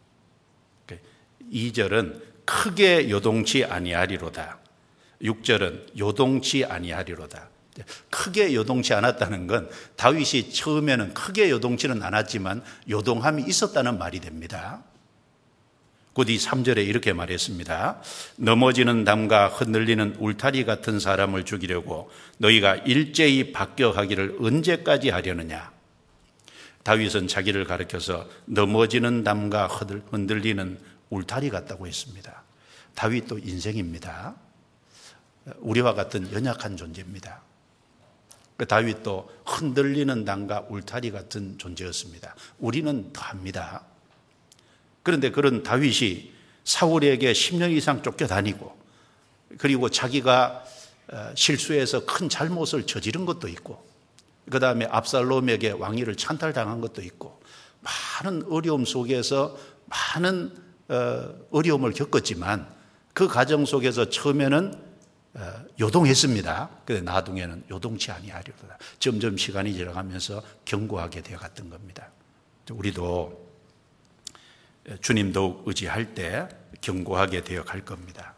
이 절은 크게 요동치 아니하리로다. 육 절은 요동치 아니하리로다. 크게 요동치 않았다는 건 다윗이 처음에는 크게 요동치는 않았지만 요동함이 있었다는 말이 됩니다. 곧 이 삼 절에 이렇게 말했습니다. 넘어지는 담과 흔들리는 울타리 같은 사람을 죽이려고 너희가 일제히 박격하기를 언제까지 하려느냐. 다윗은 자기를 가리켜서 넘어지는 담과 흔들리는 울타리 같다고 했습니다. 다윗도 인생입니다. 우리와 같은 연약한 존재입니다. 다윗도 흔들리는 담과 울타리 같은 존재였습니다. 우리는 더합니다. 그런데 그런 다윗이 사울에게 십 년 이상 쫓겨다니고, 그리고 자기가 실수해서 큰 잘못을 저지른 것도 있고, 그 다음에 압살롬에게 왕위를 찬탈당한 것도 있고, 많은 어려움 속에서 많은 어려움을 겪었지만 그 과정 속에서 처음에는 요동했습니다. 그런데 나중에는 요동치 아니하리로다. 점점 시간이 지나가면서 견고하게 되어갔던 겁니다. 우리도 주님 더욱 의지할 때 견고하게 되어갈 겁니다.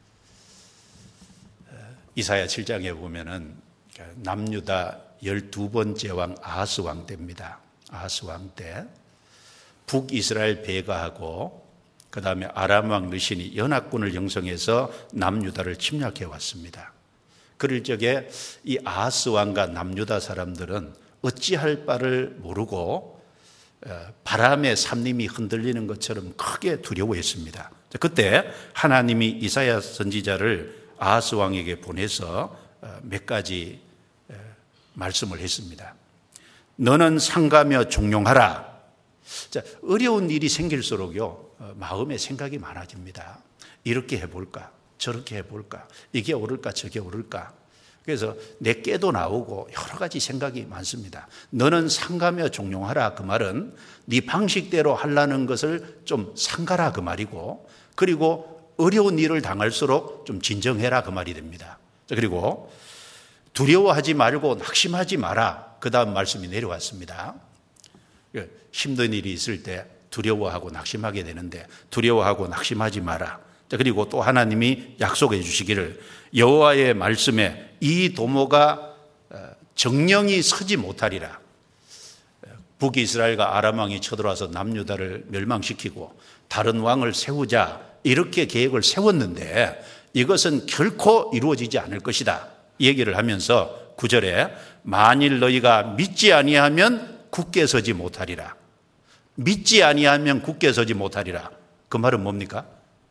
이사야 칠 장에 보면은 남유다 열두 번째 왕 아하스 왕 때입니다. 아하스 왕 때 북이스라엘 배가하고 그 다음에 아람 왕 르신이 연합군을 형성해서 남유다를 침략해 왔습니다. 그럴 적에 이 아하스 왕과 남유다 사람들은 어찌할 바를 모르고 바람에 산림이 흔들리는 것처럼 크게 두려워했습니다. 그때 하나님이 이사야 선지자를 아하스 왕에게 보내서 몇 가지 말씀을 했습니다. 너는 상가며 종용하라. 자, 어려운 일이 생길수록요, 마음에 생각이 많아집니다. 이렇게 해볼까? 저렇게 해볼까? 이게 옳을까? 저게 옳을까? 그래서 내 깨도 나오고 여러 가지 생각이 많습니다. 너는 상가며 종용하라. 그 말은 네 방식대로 하려는 것을 좀 상가라. 그 말이고, 그리고 어려운 일을 당할수록 좀 진정해라. 그 말이 됩니다. 그리고 두려워하지 말고 낙심하지 마라. 그 다음 말씀이 내려왔습니다. 힘든 일이 있을 때 두려워하고 낙심하게 되는데 두려워하고 낙심하지 마라. 그리고 또 하나님이 약속해 주시기를 여호와의 말씀에 이 도모가 정령이 서지 못하리라. 북이스라엘과 아람 왕이 쳐들어와서 남유다를 멸망시키고 다른 왕을 세우자 이렇게 계획을 세웠는데 이것은 결코 이루어지지 않을 것이다. 얘기를 하면서 구 절에 만일 너희가 믿지 아니하면 굳게 서지 못하리라. 믿지 아니하면 굳게 서지 못하리라. 그 말은 뭡니까?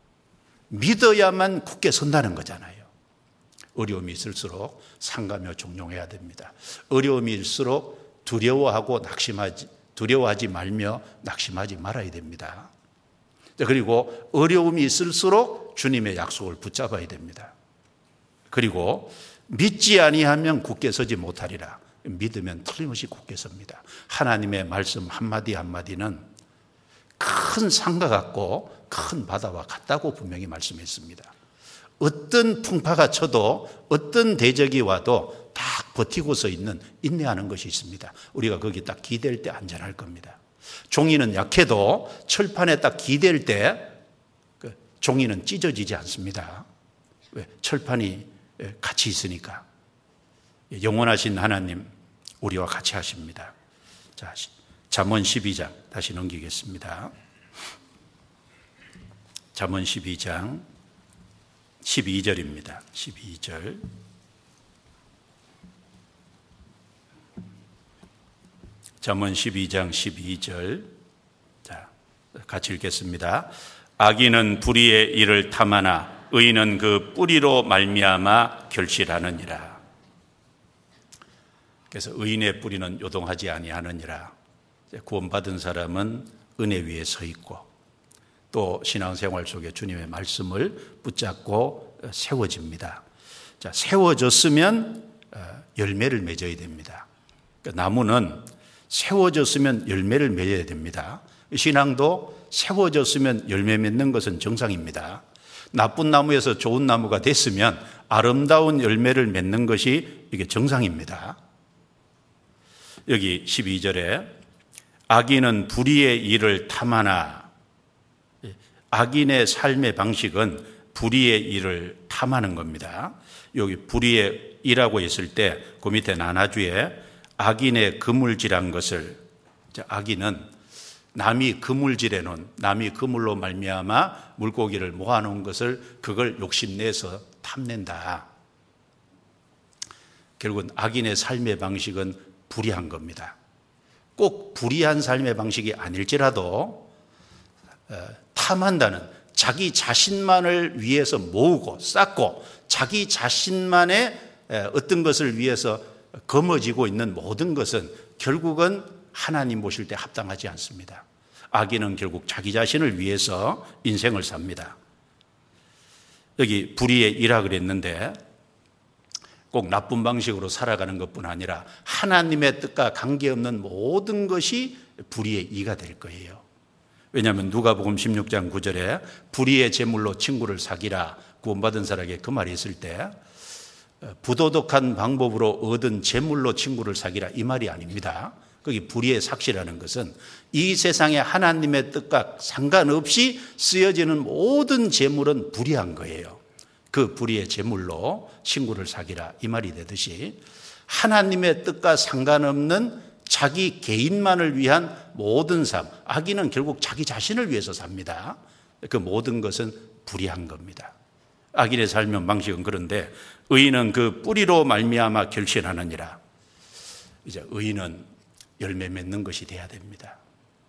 믿어야만 굳게 선다는 거잖아요. 어려움이 있을수록 상가며 종용해야 됩니다. 어려움이 있을수록 두려워하고 낙심하지, 두려워하지 말며 낙심하지 말아야 됩니다. 그리고 어려움이 있을수록 주님의 약속을 붙잡아야 됩니다. 그리고 믿지 아니하면 굳게 서지 못하리라. 믿으면 틀림없이 굳게 섭니다. 하나님의 말씀 한마디 한마디는 큰 산과 같고 큰 바다와 같다고 분명히 말씀했습니다. 어떤 풍파가 쳐도 어떤 대적이 와도 딱 버티고 서 있는 인내하는 것이 있습니다. 우리가 거기 딱 기댈 때 안전할 겁니다. 종이는 약해도 철판에 딱 기댈 때 종이는 찢어지지 않습니다. 왜? 철판이 같이 있으니까. 영원하신 하나님 우리와 같이 하십니다. 자, 잠언 십이 장 다시 넘기겠습니다. 잠언 십이 장 십이 절입니다. 십이 절. 잠언 십이 장 십이 절. 자, 같이 읽겠습니다. 악인은 불의의 일을 탐하나 의인은 그 뿌리로 말미암아 결실하느니라. 그래서 의인의 뿌리는 요동하지 아니하느니라. 구원받은 사람은 은혜 위에 서 있고 또 신앙생활 속에 주님의 말씀을 붙잡고 세워집니다. 자, 세워졌으면 열매를 맺어야 됩니다. 그러니까 나무는 세워졌으면 열매를 맺어야 됩니다. 신앙도 세워졌으면 열매 맺는 것은 정상입니다. 나쁜 나무에서 좋은 나무가 됐으면 아름다운 열매를 맺는 것이 이게 정상입니다. 여기 십이 절에 악인은 불의의 일을 탐하나, 악인의 삶의 방식은 불의의 일을 탐하는 겁니다. 여기 불의의 일하고 있을 때 그 밑에 나나주에 악인의 그물질한 것을, 악인은 남이 그물질해 놓은, 남이 그물로 말미암아 물고기를 모아놓은 것을 그걸 욕심내서 탐낸다. 결국은 악인의 삶의 방식은 불의한 겁니다. 꼭 불의한 삶의 방식이 아닐지라도 탐한다는, 자기 자신만을 위해서 모으고 쌓고 자기 자신만의 어떤 것을 위해서 거머쥐고 있는 모든 것은 결국은 하나님 보실 때 합당하지 않습니다. 악인은 결국 자기 자신을 위해서 인생을 삽니다. 여기 불의의 일하 그랬는데 꼭 나쁜 방식으로 살아가는 것뿐 아니라 하나님의 뜻과 관계없는 모든 것이 불의의 이가 될 거예요. 왜냐하면 누가복음 십육 장 구 절에 불의의 제물로 친구를 사귀라 구원받은 사람에게 그 말이 있을 때 부도덕한 방법으로 얻은 제물로 친구를 사귀라 이 말이 아닙니다. 거기 불의의 삭시라는 것은 이 세상에 하나님의 뜻과 상관없이 쓰여지는 모든 제물은 불의한 거예요. 그 불의의 제물로 친구를 사귀라 이 말이 되듯이 하나님의 뜻과 상관없는 자기 개인만을 위한 모든 삶, 악인은 결국 자기 자신을 위해서 삽니다. 그 모든 것은 불의한 겁니다. 악인의 삶의 방식은 그런데 의인은 그 뿌리로 말미암아 결실하느니라. 이제 의인은 열매 맺는 것이 돼야 됩니다.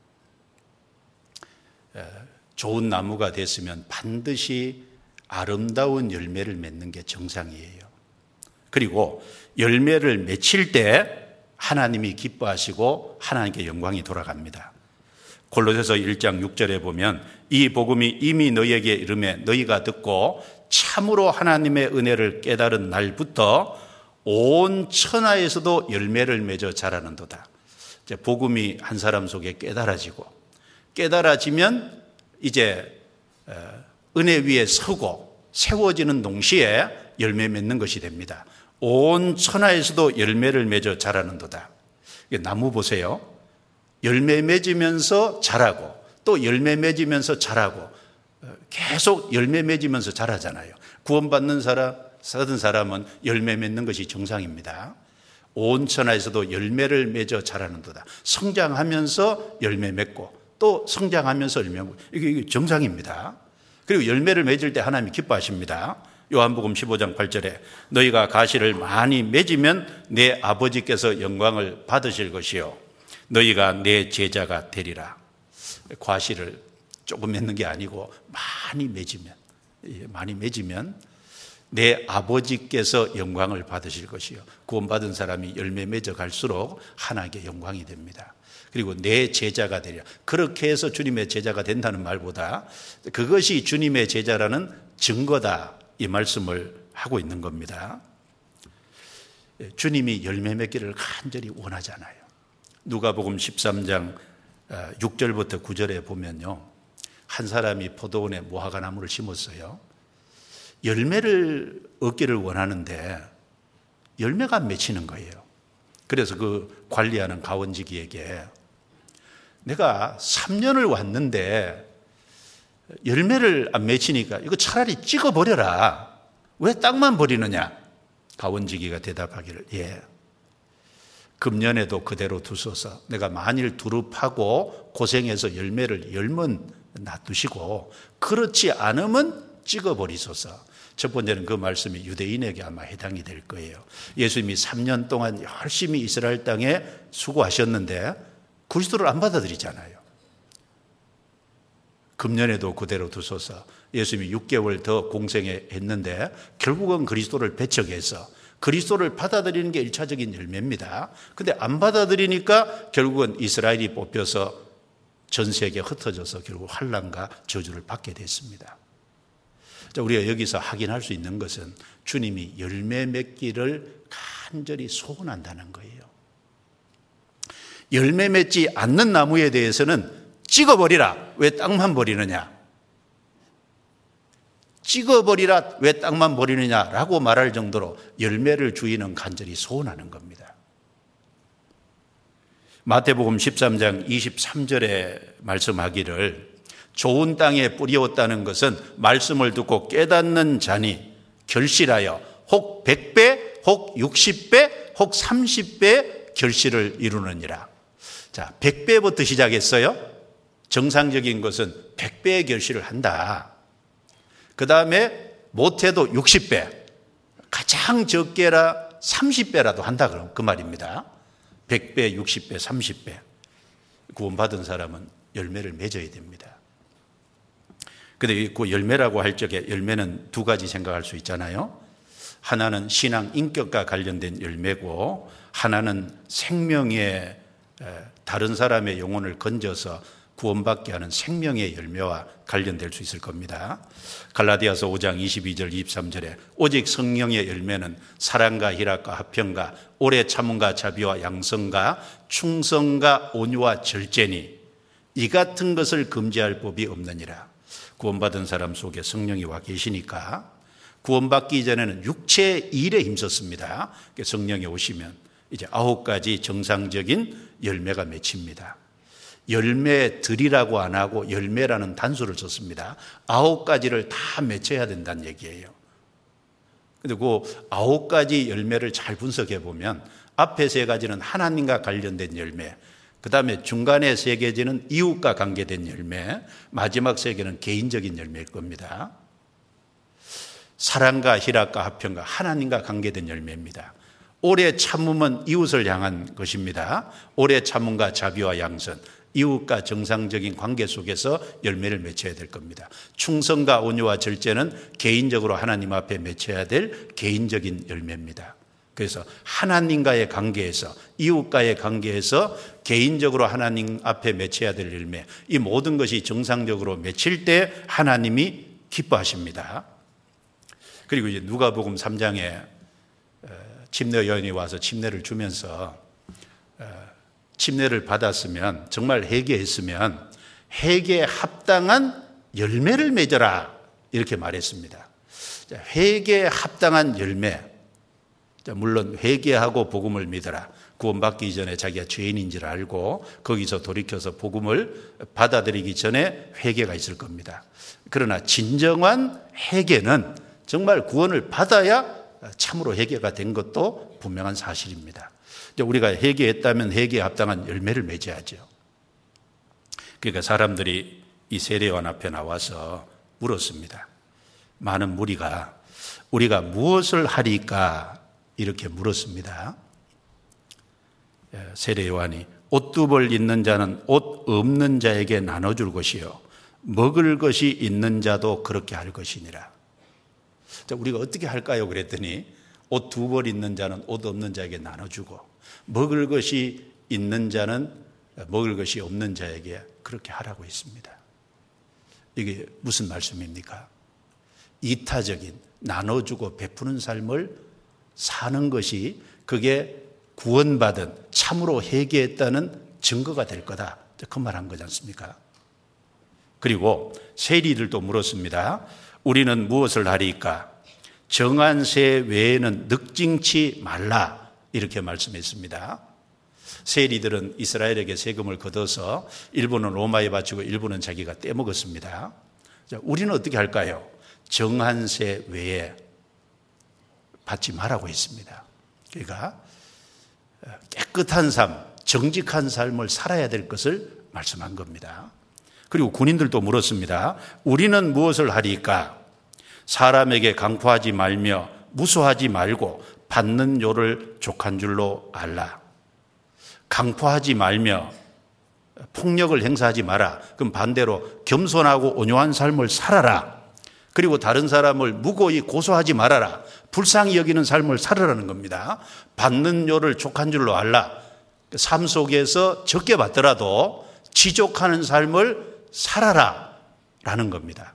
좋은 나무가 됐으면 반드시 아름다운 열매를 맺는 게 정상이에요. 그리고 열매를 맺힐 때 하나님이 기뻐하시고 하나님께 영광이 돌아갑니다. 골로새서 일 장 육 절에 보면 이 복음이 이미 너희에게 이르매 너희가 듣고 참으로 하나님의 은혜를 깨달은 날부터 온 천하에서도 열매를 맺어 자라는도다. 이제 복음이 한 사람 속에 깨달아지고 깨달아지면 이제 은혜 위에 서고 세워지는 동시에 열매 맺는 것이 됩니다. 온 천하에서도 열매를 맺어 자라는도다. 나무 보세요. 열매 맺으면서 자라고 또 열매 맺으면서 자라고 계속 열매 맺으면서 자라잖아요. 구원받는 사람, 받은 사람은 열매 맺는 것이 정상입니다. 온 천하에서도 열매를 맺어 자라는도다. 성장하면서 열매 맺고 또 성장하면서 열매 맺고 이게 정상입니다. 그리고 열매를 맺을 때 하나님이 기뻐하십니다. 요한복음 십오 장 팔 절에 너희가 가시를 많이 맺으면 내 아버지께서 영광을 받으실 것이요 너희가 내 제자가 되리라. 과실을 조금 맺는 게 아니고 많이 맺으면 많이 맺으면 내 아버지께서 영광을 받으실 것이요 구원받은 사람이 열매 맺어 갈수록 하나님께 영광이 됩니다. 그리고 내 제자가 되리라. 그렇게 해서 주님의 제자가 된다는 말보다 그것이 주님의 제자라는 증거다 이 말씀을 하고 있는 겁니다. 주님이 열매 맺기를 간절히 원하잖아요. 누가복음 십삼 장 육 절부터 구 절에 보면요, 한 사람이 포도원에 무화과 나무를 심었어요. 열매를 얻기를 원하는데 열매가 안 맺히는 거예요. 그래서 그 관리하는 가원지기에게 내가 삼 년을 왔는데 열매를 안 맺히니까 이거 차라리 찍어버려라. 왜 땅만 버리느냐? 가원지기가 대답하기를 예, 금년에도 그대로 두소서. 내가 만일 두릅하고 고생해서 열매를 열면 놔두시고 그렇지 않으면 찍어버리소서. 첫 번째는 그 말씀이 유대인에게 아마 해당이 될 거예요. 예수님이 삼 년 동안 열심히 이스라엘 땅에 수고하셨는데 그리스도를 안 받아들이잖아요. 금년에도 그대로 두소서. 예수님이 육 개월 더 공생했는데 결국은 그리스도를 배척해서 그리스도를 받아들이는 게 일차적인 열매입니다. 근데 안 받아들이니까 결국은 이스라엘이 뽑혀서 전 세계에 흩어져서 결국 환난과 저주를 받게 됐습니다. 자, 우리가 여기서 확인할 수 있는 것은 주님이 열매 맺기를 간절히 소원한다는 거예요. 열매 맺지 않는 나무에 대해서는 찍어버리라. 왜 땅만 버리느냐? 찍어버리라. 왜 땅만 버리느냐라고 말할 정도로 열매를 주인은 간절히 소원하는 겁니다. 마태복음 십삼 장 이십삼 절에 말씀하기를 좋은 땅에 뿌리었다는 것은 말씀을 듣고 깨닫는 자니 결실하여 혹 백 배, 혹 육십 배, 혹 삼십 배 결실을 이루느니라. 자, 백 배부터 시작했어요. 정상적인 것은 백 배의 결실을 한다. 그 다음에 못해도 육십 배, 가장 적게라 삼십 배라도 한다 그럼 그 말입니다. 백 배, 육십 배, 삼십 배. 구원받은 사람은 열매를 맺어야 됩니다. 근데 그 열매라고 할 적에 열매는 두 가지 생각할 수 있잖아요. 하나는 신앙 인격과 관련된 열매고 하나는 생명의 다른 사람의 영혼을 건져서 구원받게 하는 생명의 열매와 관련될 수 있을 겁니다. 갈라디아서 오 장 이십이 절 이십삼 절에 오직 성령의 열매는 사랑과 희락과 화평과 오래 참음과 자비와 양성과 충성과 온유와 절제니 이 같은 것을 금지할 법이 없느니라. 구원받은 사람 속에 성령이 와 계시니까 구원받기 전에는 육체의 일에 힘썼습니다. 성령이 오시면 이제 아홉 가지 정상적인 열매가 맺힙니다. 열매들이라고 안 하고 열매라는 단수를 썼습니다. 아홉 가지를 다 맺혀야 된다는 얘기예요. 그리고 아홉 가지 열매를 잘 분석해 보면 앞에 세 가지는 하나님과 관련된 열매, 그 다음에 중간에 세 개는 이웃과 관계된 열매, 마지막 세 개는 개인적인 열매일 겁니다. 사랑과 희락과 화평과 하나님과 관계된 열매입니다. 오래 참음은 이웃을 향한 것입니다. 오래 참음과 자비와 양선, 이웃과 정상적인 관계 속에서 열매를 맺혀야 될 겁니다. 충성과 온유와 절제는 개인적으로 하나님 앞에 맺혀야 될 개인적인 열매입니다. 그래서 하나님과의 관계에서, 이웃과의 관계에서 개인적으로 하나님 앞에 맺혀야 될 열매, 이 모든 것이 정상적으로 맺힐 때 하나님이 기뻐하십니다. 그리고 이제 누가복음 삼 장에 침례 여인이 와서 침례를 주면서 침례를 받았으면, 정말 회개했으면 회개에 합당한 열매를 맺어라 이렇게 말했습니다. 회개에 합당한 열매, 물론 회개하고 복음을 믿어라. 구원받기 전에 자기가 죄인인 줄 알고 거기서 돌이켜서 복음을 받아들이기 전에 회개가 있을 겁니다. 그러나 진정한 회개는 정말 구원을 받아야 참으로 회개가 된 것도 분명한 사실입니다. 우리가 회개했다면 회개에 합당한 열매를 맺어야죠. 그러니까 사람들이 이 세례요한 앞에 나와서 물었습니다. 많은 무리가 우리가 무엇을 하리까 이렇게 물었습니다. 세례요한이 옷 두 벌 있는 자는 옷 없는 자에게 나눠줄 것이요 먹을 것이 있는 자도 그렇게 할 것이니라. 자, 우리가 어떻게 할까요? 그랬더니 옷 두 벌 있는 자는 옷 없는 자에게 나눠주고 먹을 것이 있는 자는 먹을 것이 없는 자에게 그렇게 하라고 했습니다. 이게 무슨 말씀입니까? 이타적인 나눠주고 베푸는 삶을 사는 것이 그게 구원받은 참으로 회개했다는 증거가 될 거다. 그 말한 거지 않습니까? 그리고 세리들도 물었습니다. 우리는 무엇을 하리까? 정한 세 외에는 늑징치 말라 이렇게 말씀했습니다. 세리들은 이스라엘에게 세금을 걷어서 일부는 로마에 바치고 일부는 자기가 떼먹었습니다. 자, 우리는 어떻게 할까요? 정한 세 외에 받지 말라고 했습니다. 그러니까 깨끗한 삶, 정직한 삶을 살아야 될 것을 말씀한 겁니다. 그리고 군인들도 물었습니다. 우리는 무엇을 하리까? 사람에게 강포하지 말며 무수하지 말고 받는 요를 족한 줄로 알라. 강포하지 말며 폭력을 행사하지 마라. 그럼 반대로 겸손하고 온유한 삶을 살아라. 그리고 다른 사람을 무고히 고소하지 말아라. 불쌍히 여기는 삶을 살아라는 겁니다. 받는 요를 족한 줄로 알라. 삶 속에서 적게 받더라도 지족하는 삶을 살아라 라는 겁니다.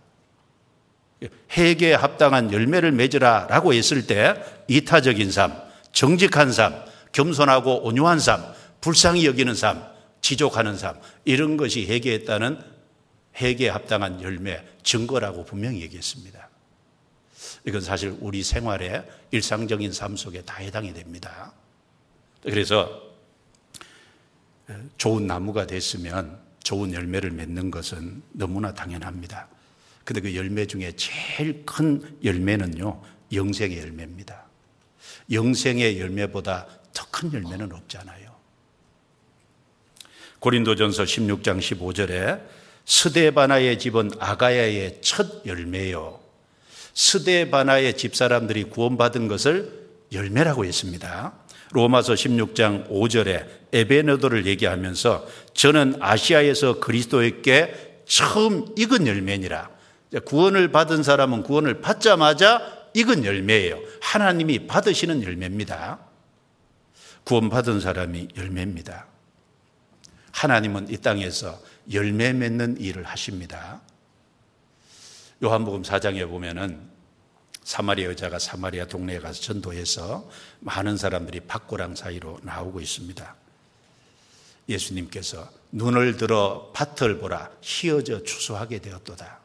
회개에 합당한 열매를 맺으라 라고 했을 때 이타적인 삶, 정직한 삶, 겸손하고 온유한 삶, 불쌍히 여기는 삶, 지족하는 삶, 이런 것이 회개했다는 회개에 합당한 열매, 증거라고 분명히 얘기했습니다. 이건 사실 우리 생활의 일상적인 삶 속에 다 해당이 됩니다. 그래서 좋은 나무가 됐으면 좋은 열매를 맺는 것은 너무나 당연합니다. 그런데 그 열매 중에 제일 큰 열매는요, 영생의 열매입니다. 영생의 열매보다 더 큰 열매는 없잖아요. 고린도전서 십육 장 십오 절에 스데바나의 집은 아가야의 첫 열매요. 스데바나의 집사람들이 구원받은 것을 열매라고 했습니다. 로마서 십육 장 오 절에 에베네도를 얘기하면서 저는 아시아에서 그리스도에게 처음 익은 열매니라. 구원을 받은 사람은 구원을 받자마자 익은 열매예요. 하나님이 받으시는 열매입니다. 구원받은 사람이 열매입니다. 하나님은 이 땅에서 열매 맺는 일을 하십니다. 요한복음 사 장에 보면은 사마리아 여자가 사마리아 동네에 가서 전도해서 많은 사람들이 밭고랑 사이로 나오고 있습니다. 예수님께서 눈을 들어 밭을 보라, 휘어져 추수하게 되었도다.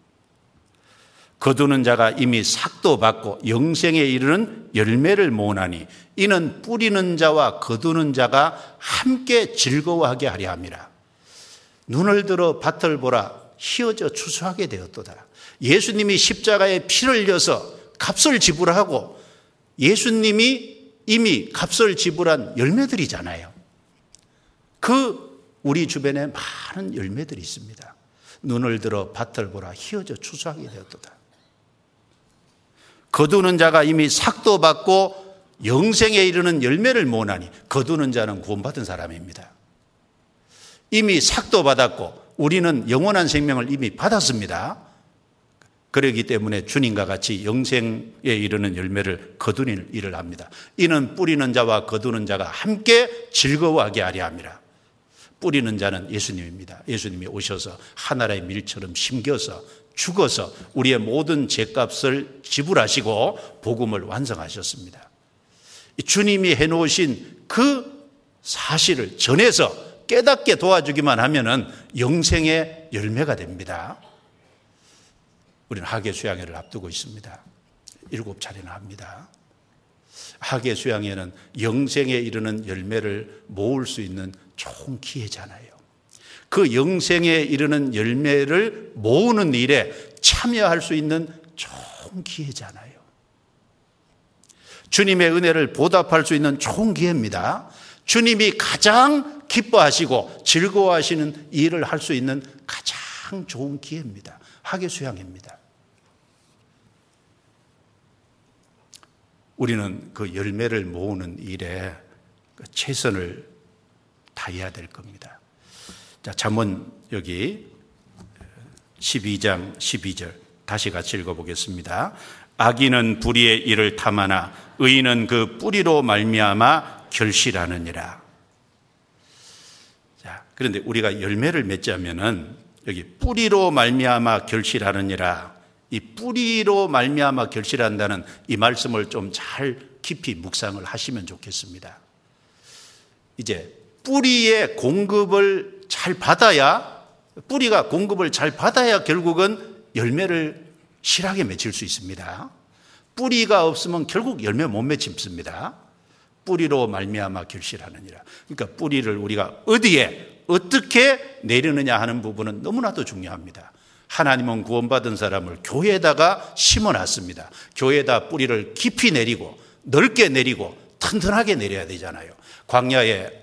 거두는 자가 이미 삭도 받고 영생에 이르는 열매를 모으나니 이는 뿌리는 자와 거두는 자가 함께 즐거워하게 하려 함이라. 눈을 들어 밭을 보라, 휘어져 추수하게 되었도다. 예수님이 십자가에 피를 흘려서 값을 지불하고 예수님이 이미 값을 지불한 열매들이잖아요. 그 우리 주변에 많은 열매들이 있습니다. 눈을 들어 밭을 보라, 휘어져 추수하게 되었도다. 거두는 자가 이미 삭도 받고 영생에 이르는 열매를 모으나니, 거두는 자는 구원받은 사람입니다. 이미 삭도 받았고 우리는 영원한 생명을 이미 받았습니다. 그렇기 때문에 주님과 같이 영생에 이르는 열매를 거두는 일을 합니다. 이는 뿌리는 자와 거두는 자가 함께 즐거워하게 하려 함이라. 뿌리는 자는 예수님입니다. 예수님이 오셔서 하나의 밀처럼 심겨서 죽어서 우리의 모든 죄값을 지불하시고 복음을 완성하셨습니다. 주님이 해놓으신 그 사실을 전해서 깨닫게 도와주기만 하면은 영생의 열매가 됩니다. 우리는 학예 수양회를 앞두고 있습니다. 일곱 차례나 합니다. 학예 수양회는 영생에 이르는 열매를 모을 수 있는 좋은 기회잖아요. 그 영생에 이르는 열매를 모으는 일에 참여할 수 있는 좋은 기회잖아요. 주님의 은혜를 보답할 수 있는 좋은 기회입니다. 주님이 가장 기뻐하시고 즐거워하시는 일을 할 수 있는 가장 좋은 기회입니다. 학예 수양회입니다. 우리는 그 열매를 모으는 일에 최선을 다해야 될 겁니다. 자, 잠언 여기 십이 장 십이 절 다시 같이 읽어보겠습니다. 악인은 불의의 일을 탐하나 의인은 그 뿌리로 말미암아 결실하느니라. 자, 그런데 우리가 열매를 맺자면은 여기 뿌리로 말미암아 결실하느니라. 이 뿌리로 말미암아 결실한다는 이 말씀을 좀 잘 깊이 묵상을 하시면 좋겠습니다. 이제 뿌리의 공급을 잘 받아야, 뿌리가 공급을 잘 받아야 결국은 열매를 실하게 맺힐 수 있습니다. 뿌리가 없으면 결국 열매 못 맺힙니다. 뿌리로 말미암아 결실하느니라. 그러니까 뿌리를 우리가 어디에 어떻게 내리느냐 하는 부분은 너무나도 중요합니다. 하나님은 구원받은 사람을 교회에다가 심어놨습니다. 교회에다 뿌리를 깊이 내리고 넓게 내리고 튼튼하게 내려야 되잖아요. 광야에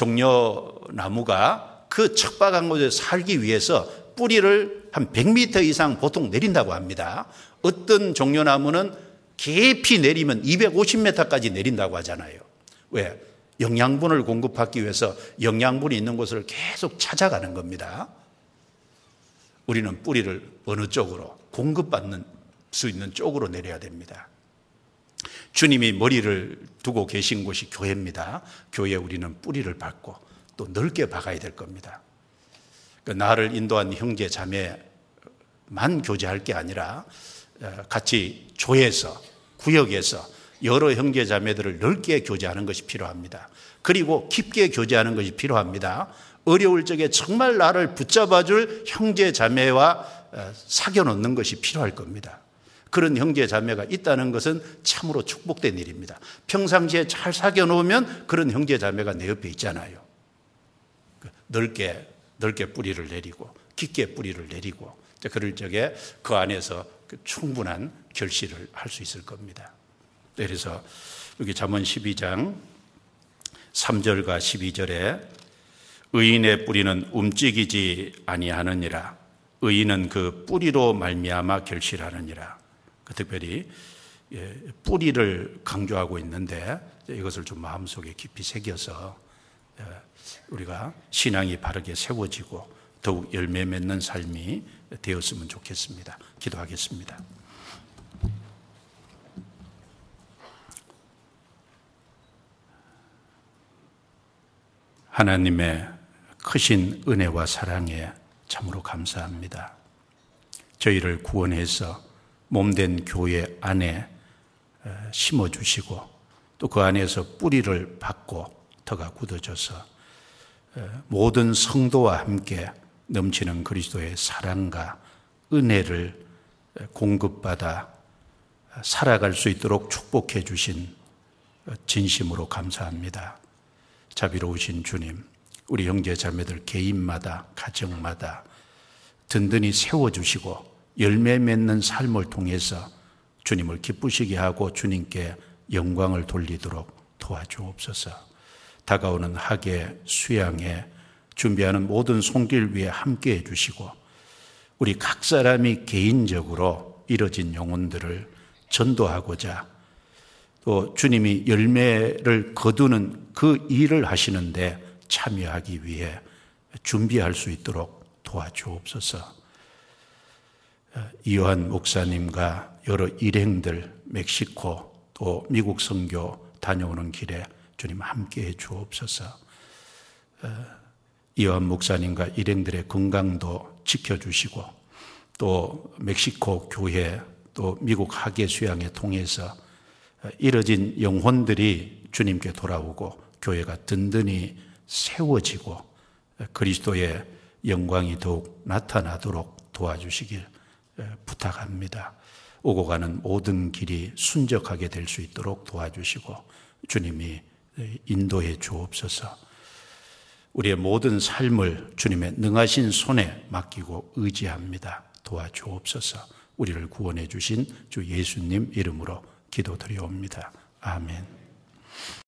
종려나무가 그 척박한 곳에 살기 위해서 뿌리를 한 백 미터 이상 보통 내린다고 합니다. 어떤 종려나무는 깊이 내리면 이백오십 미터까지 내린다고 하잖아요. 왜? 영양분을 공급하기 위해서 영양분이 있는 곳을 계속 찾아가는 겁니다. 우리는 뿌리를 어느 쪽으로, 공급받는 수 있는 쪽으로 내려야 됩니다. 주님이 머리를 두고 계신 곳이 교회입니다. 교회에 우리는 뿌리를 밟고 또 넓게 박아야 될 겁니다. 그러니까 나를 인도한 형제 자매만 교제할 게 아니라 같이 조에서, 구역에서 여러 형제 자매들을 넓게 교제하는 것이 필요합니다. 그리고 깊게 교제하는 것이 필요합니다. 어려울 적에 정말 나를 붙잡아줄 형제 자매와 사귀어 놓는 것이 필요할 겁니다. 그런 형제 자매가 있다는 것은 참으로 축복된 일입니다. 평상시에 잘 사귀어 놓으면 그런 형제 자매가 내 옆에 있잖아요. 넓게 넓게 뿌리를 내리고 깊게 뿌리를 내리고 그럴 적에 그 안에서 충분한 결실을 할 수 있을 겁니다. 그래서 여기 잠언 십이 장 삼 절과 십이 절에 의인의 뿌리는 움직이지 아니하느니라. 의인은 그 뿌리로 말미암아 결실하느니라. 특별히 뿌리를 강조하고 있는데 이것을 좀 마음속에 깊이 새겨서 우리가 신앙이 바르게 세워지고 더욱 열매 맺는 삶이 되었으면 좋겠습니다. 기도하겠습니다. 하나님의 크신 은혜와 사랑에 참으로 감사합니다. 저희를 구원해서 몸된 교회 안에 심어주시고 또 그 안에서 뿌리를 받고 터가 굳어져서 모든 성도와 함께 넘치는 그리스도의 사랑과 은혜를 공급받아 살아갈 수 있도록 축복해 주신 진심으로 감사합니다. 자비로우신 주님, 우리 형제 자매들 개인마다 가정마다 든든히 세워주시고 열매 맺는 삶을 통해서 주님을 기쁘시게 하고 주님께 영광을 돌리도록 도와주옵소서. 다가오는 학예 수양에 준비하는 모든 손길 위에 함께해 주시고 우리 각 사람이 개인적으로 이뤄진 영혼들을 전도하고자 또 주님이 열매를 거두는 그 일을 하시는데 참여하기 위해 준비할 수 있도록 도와주옵소서. 이요한 목사님과 여러 일행들 멕시코 또 미국 선교 다녀오는 길에 주님 함께해 주옵소서. 이요한 목사님과 일행들의 건강도 지켜주시고 또 멕시코 교회 또 미국 학예 수양회 통해서 이뤄진 영혼들이 주님께 돌아오고 교회가 든든히 세워지고 그리스도의 영광이 더욱 나타나도록 도와주시길 부탁합니다. 오고 가는 모든 길이 순적하게 될 수 있도록 도와주시고 주님이 인도해 주옵소서. 우리의 모든 삶을 주님의 능하신 손에 맡기고 의지합니다. 도와주옵소서. 우리를 구원해 주신 주 예수님 이름으로 기도드리옵니다. 아멘.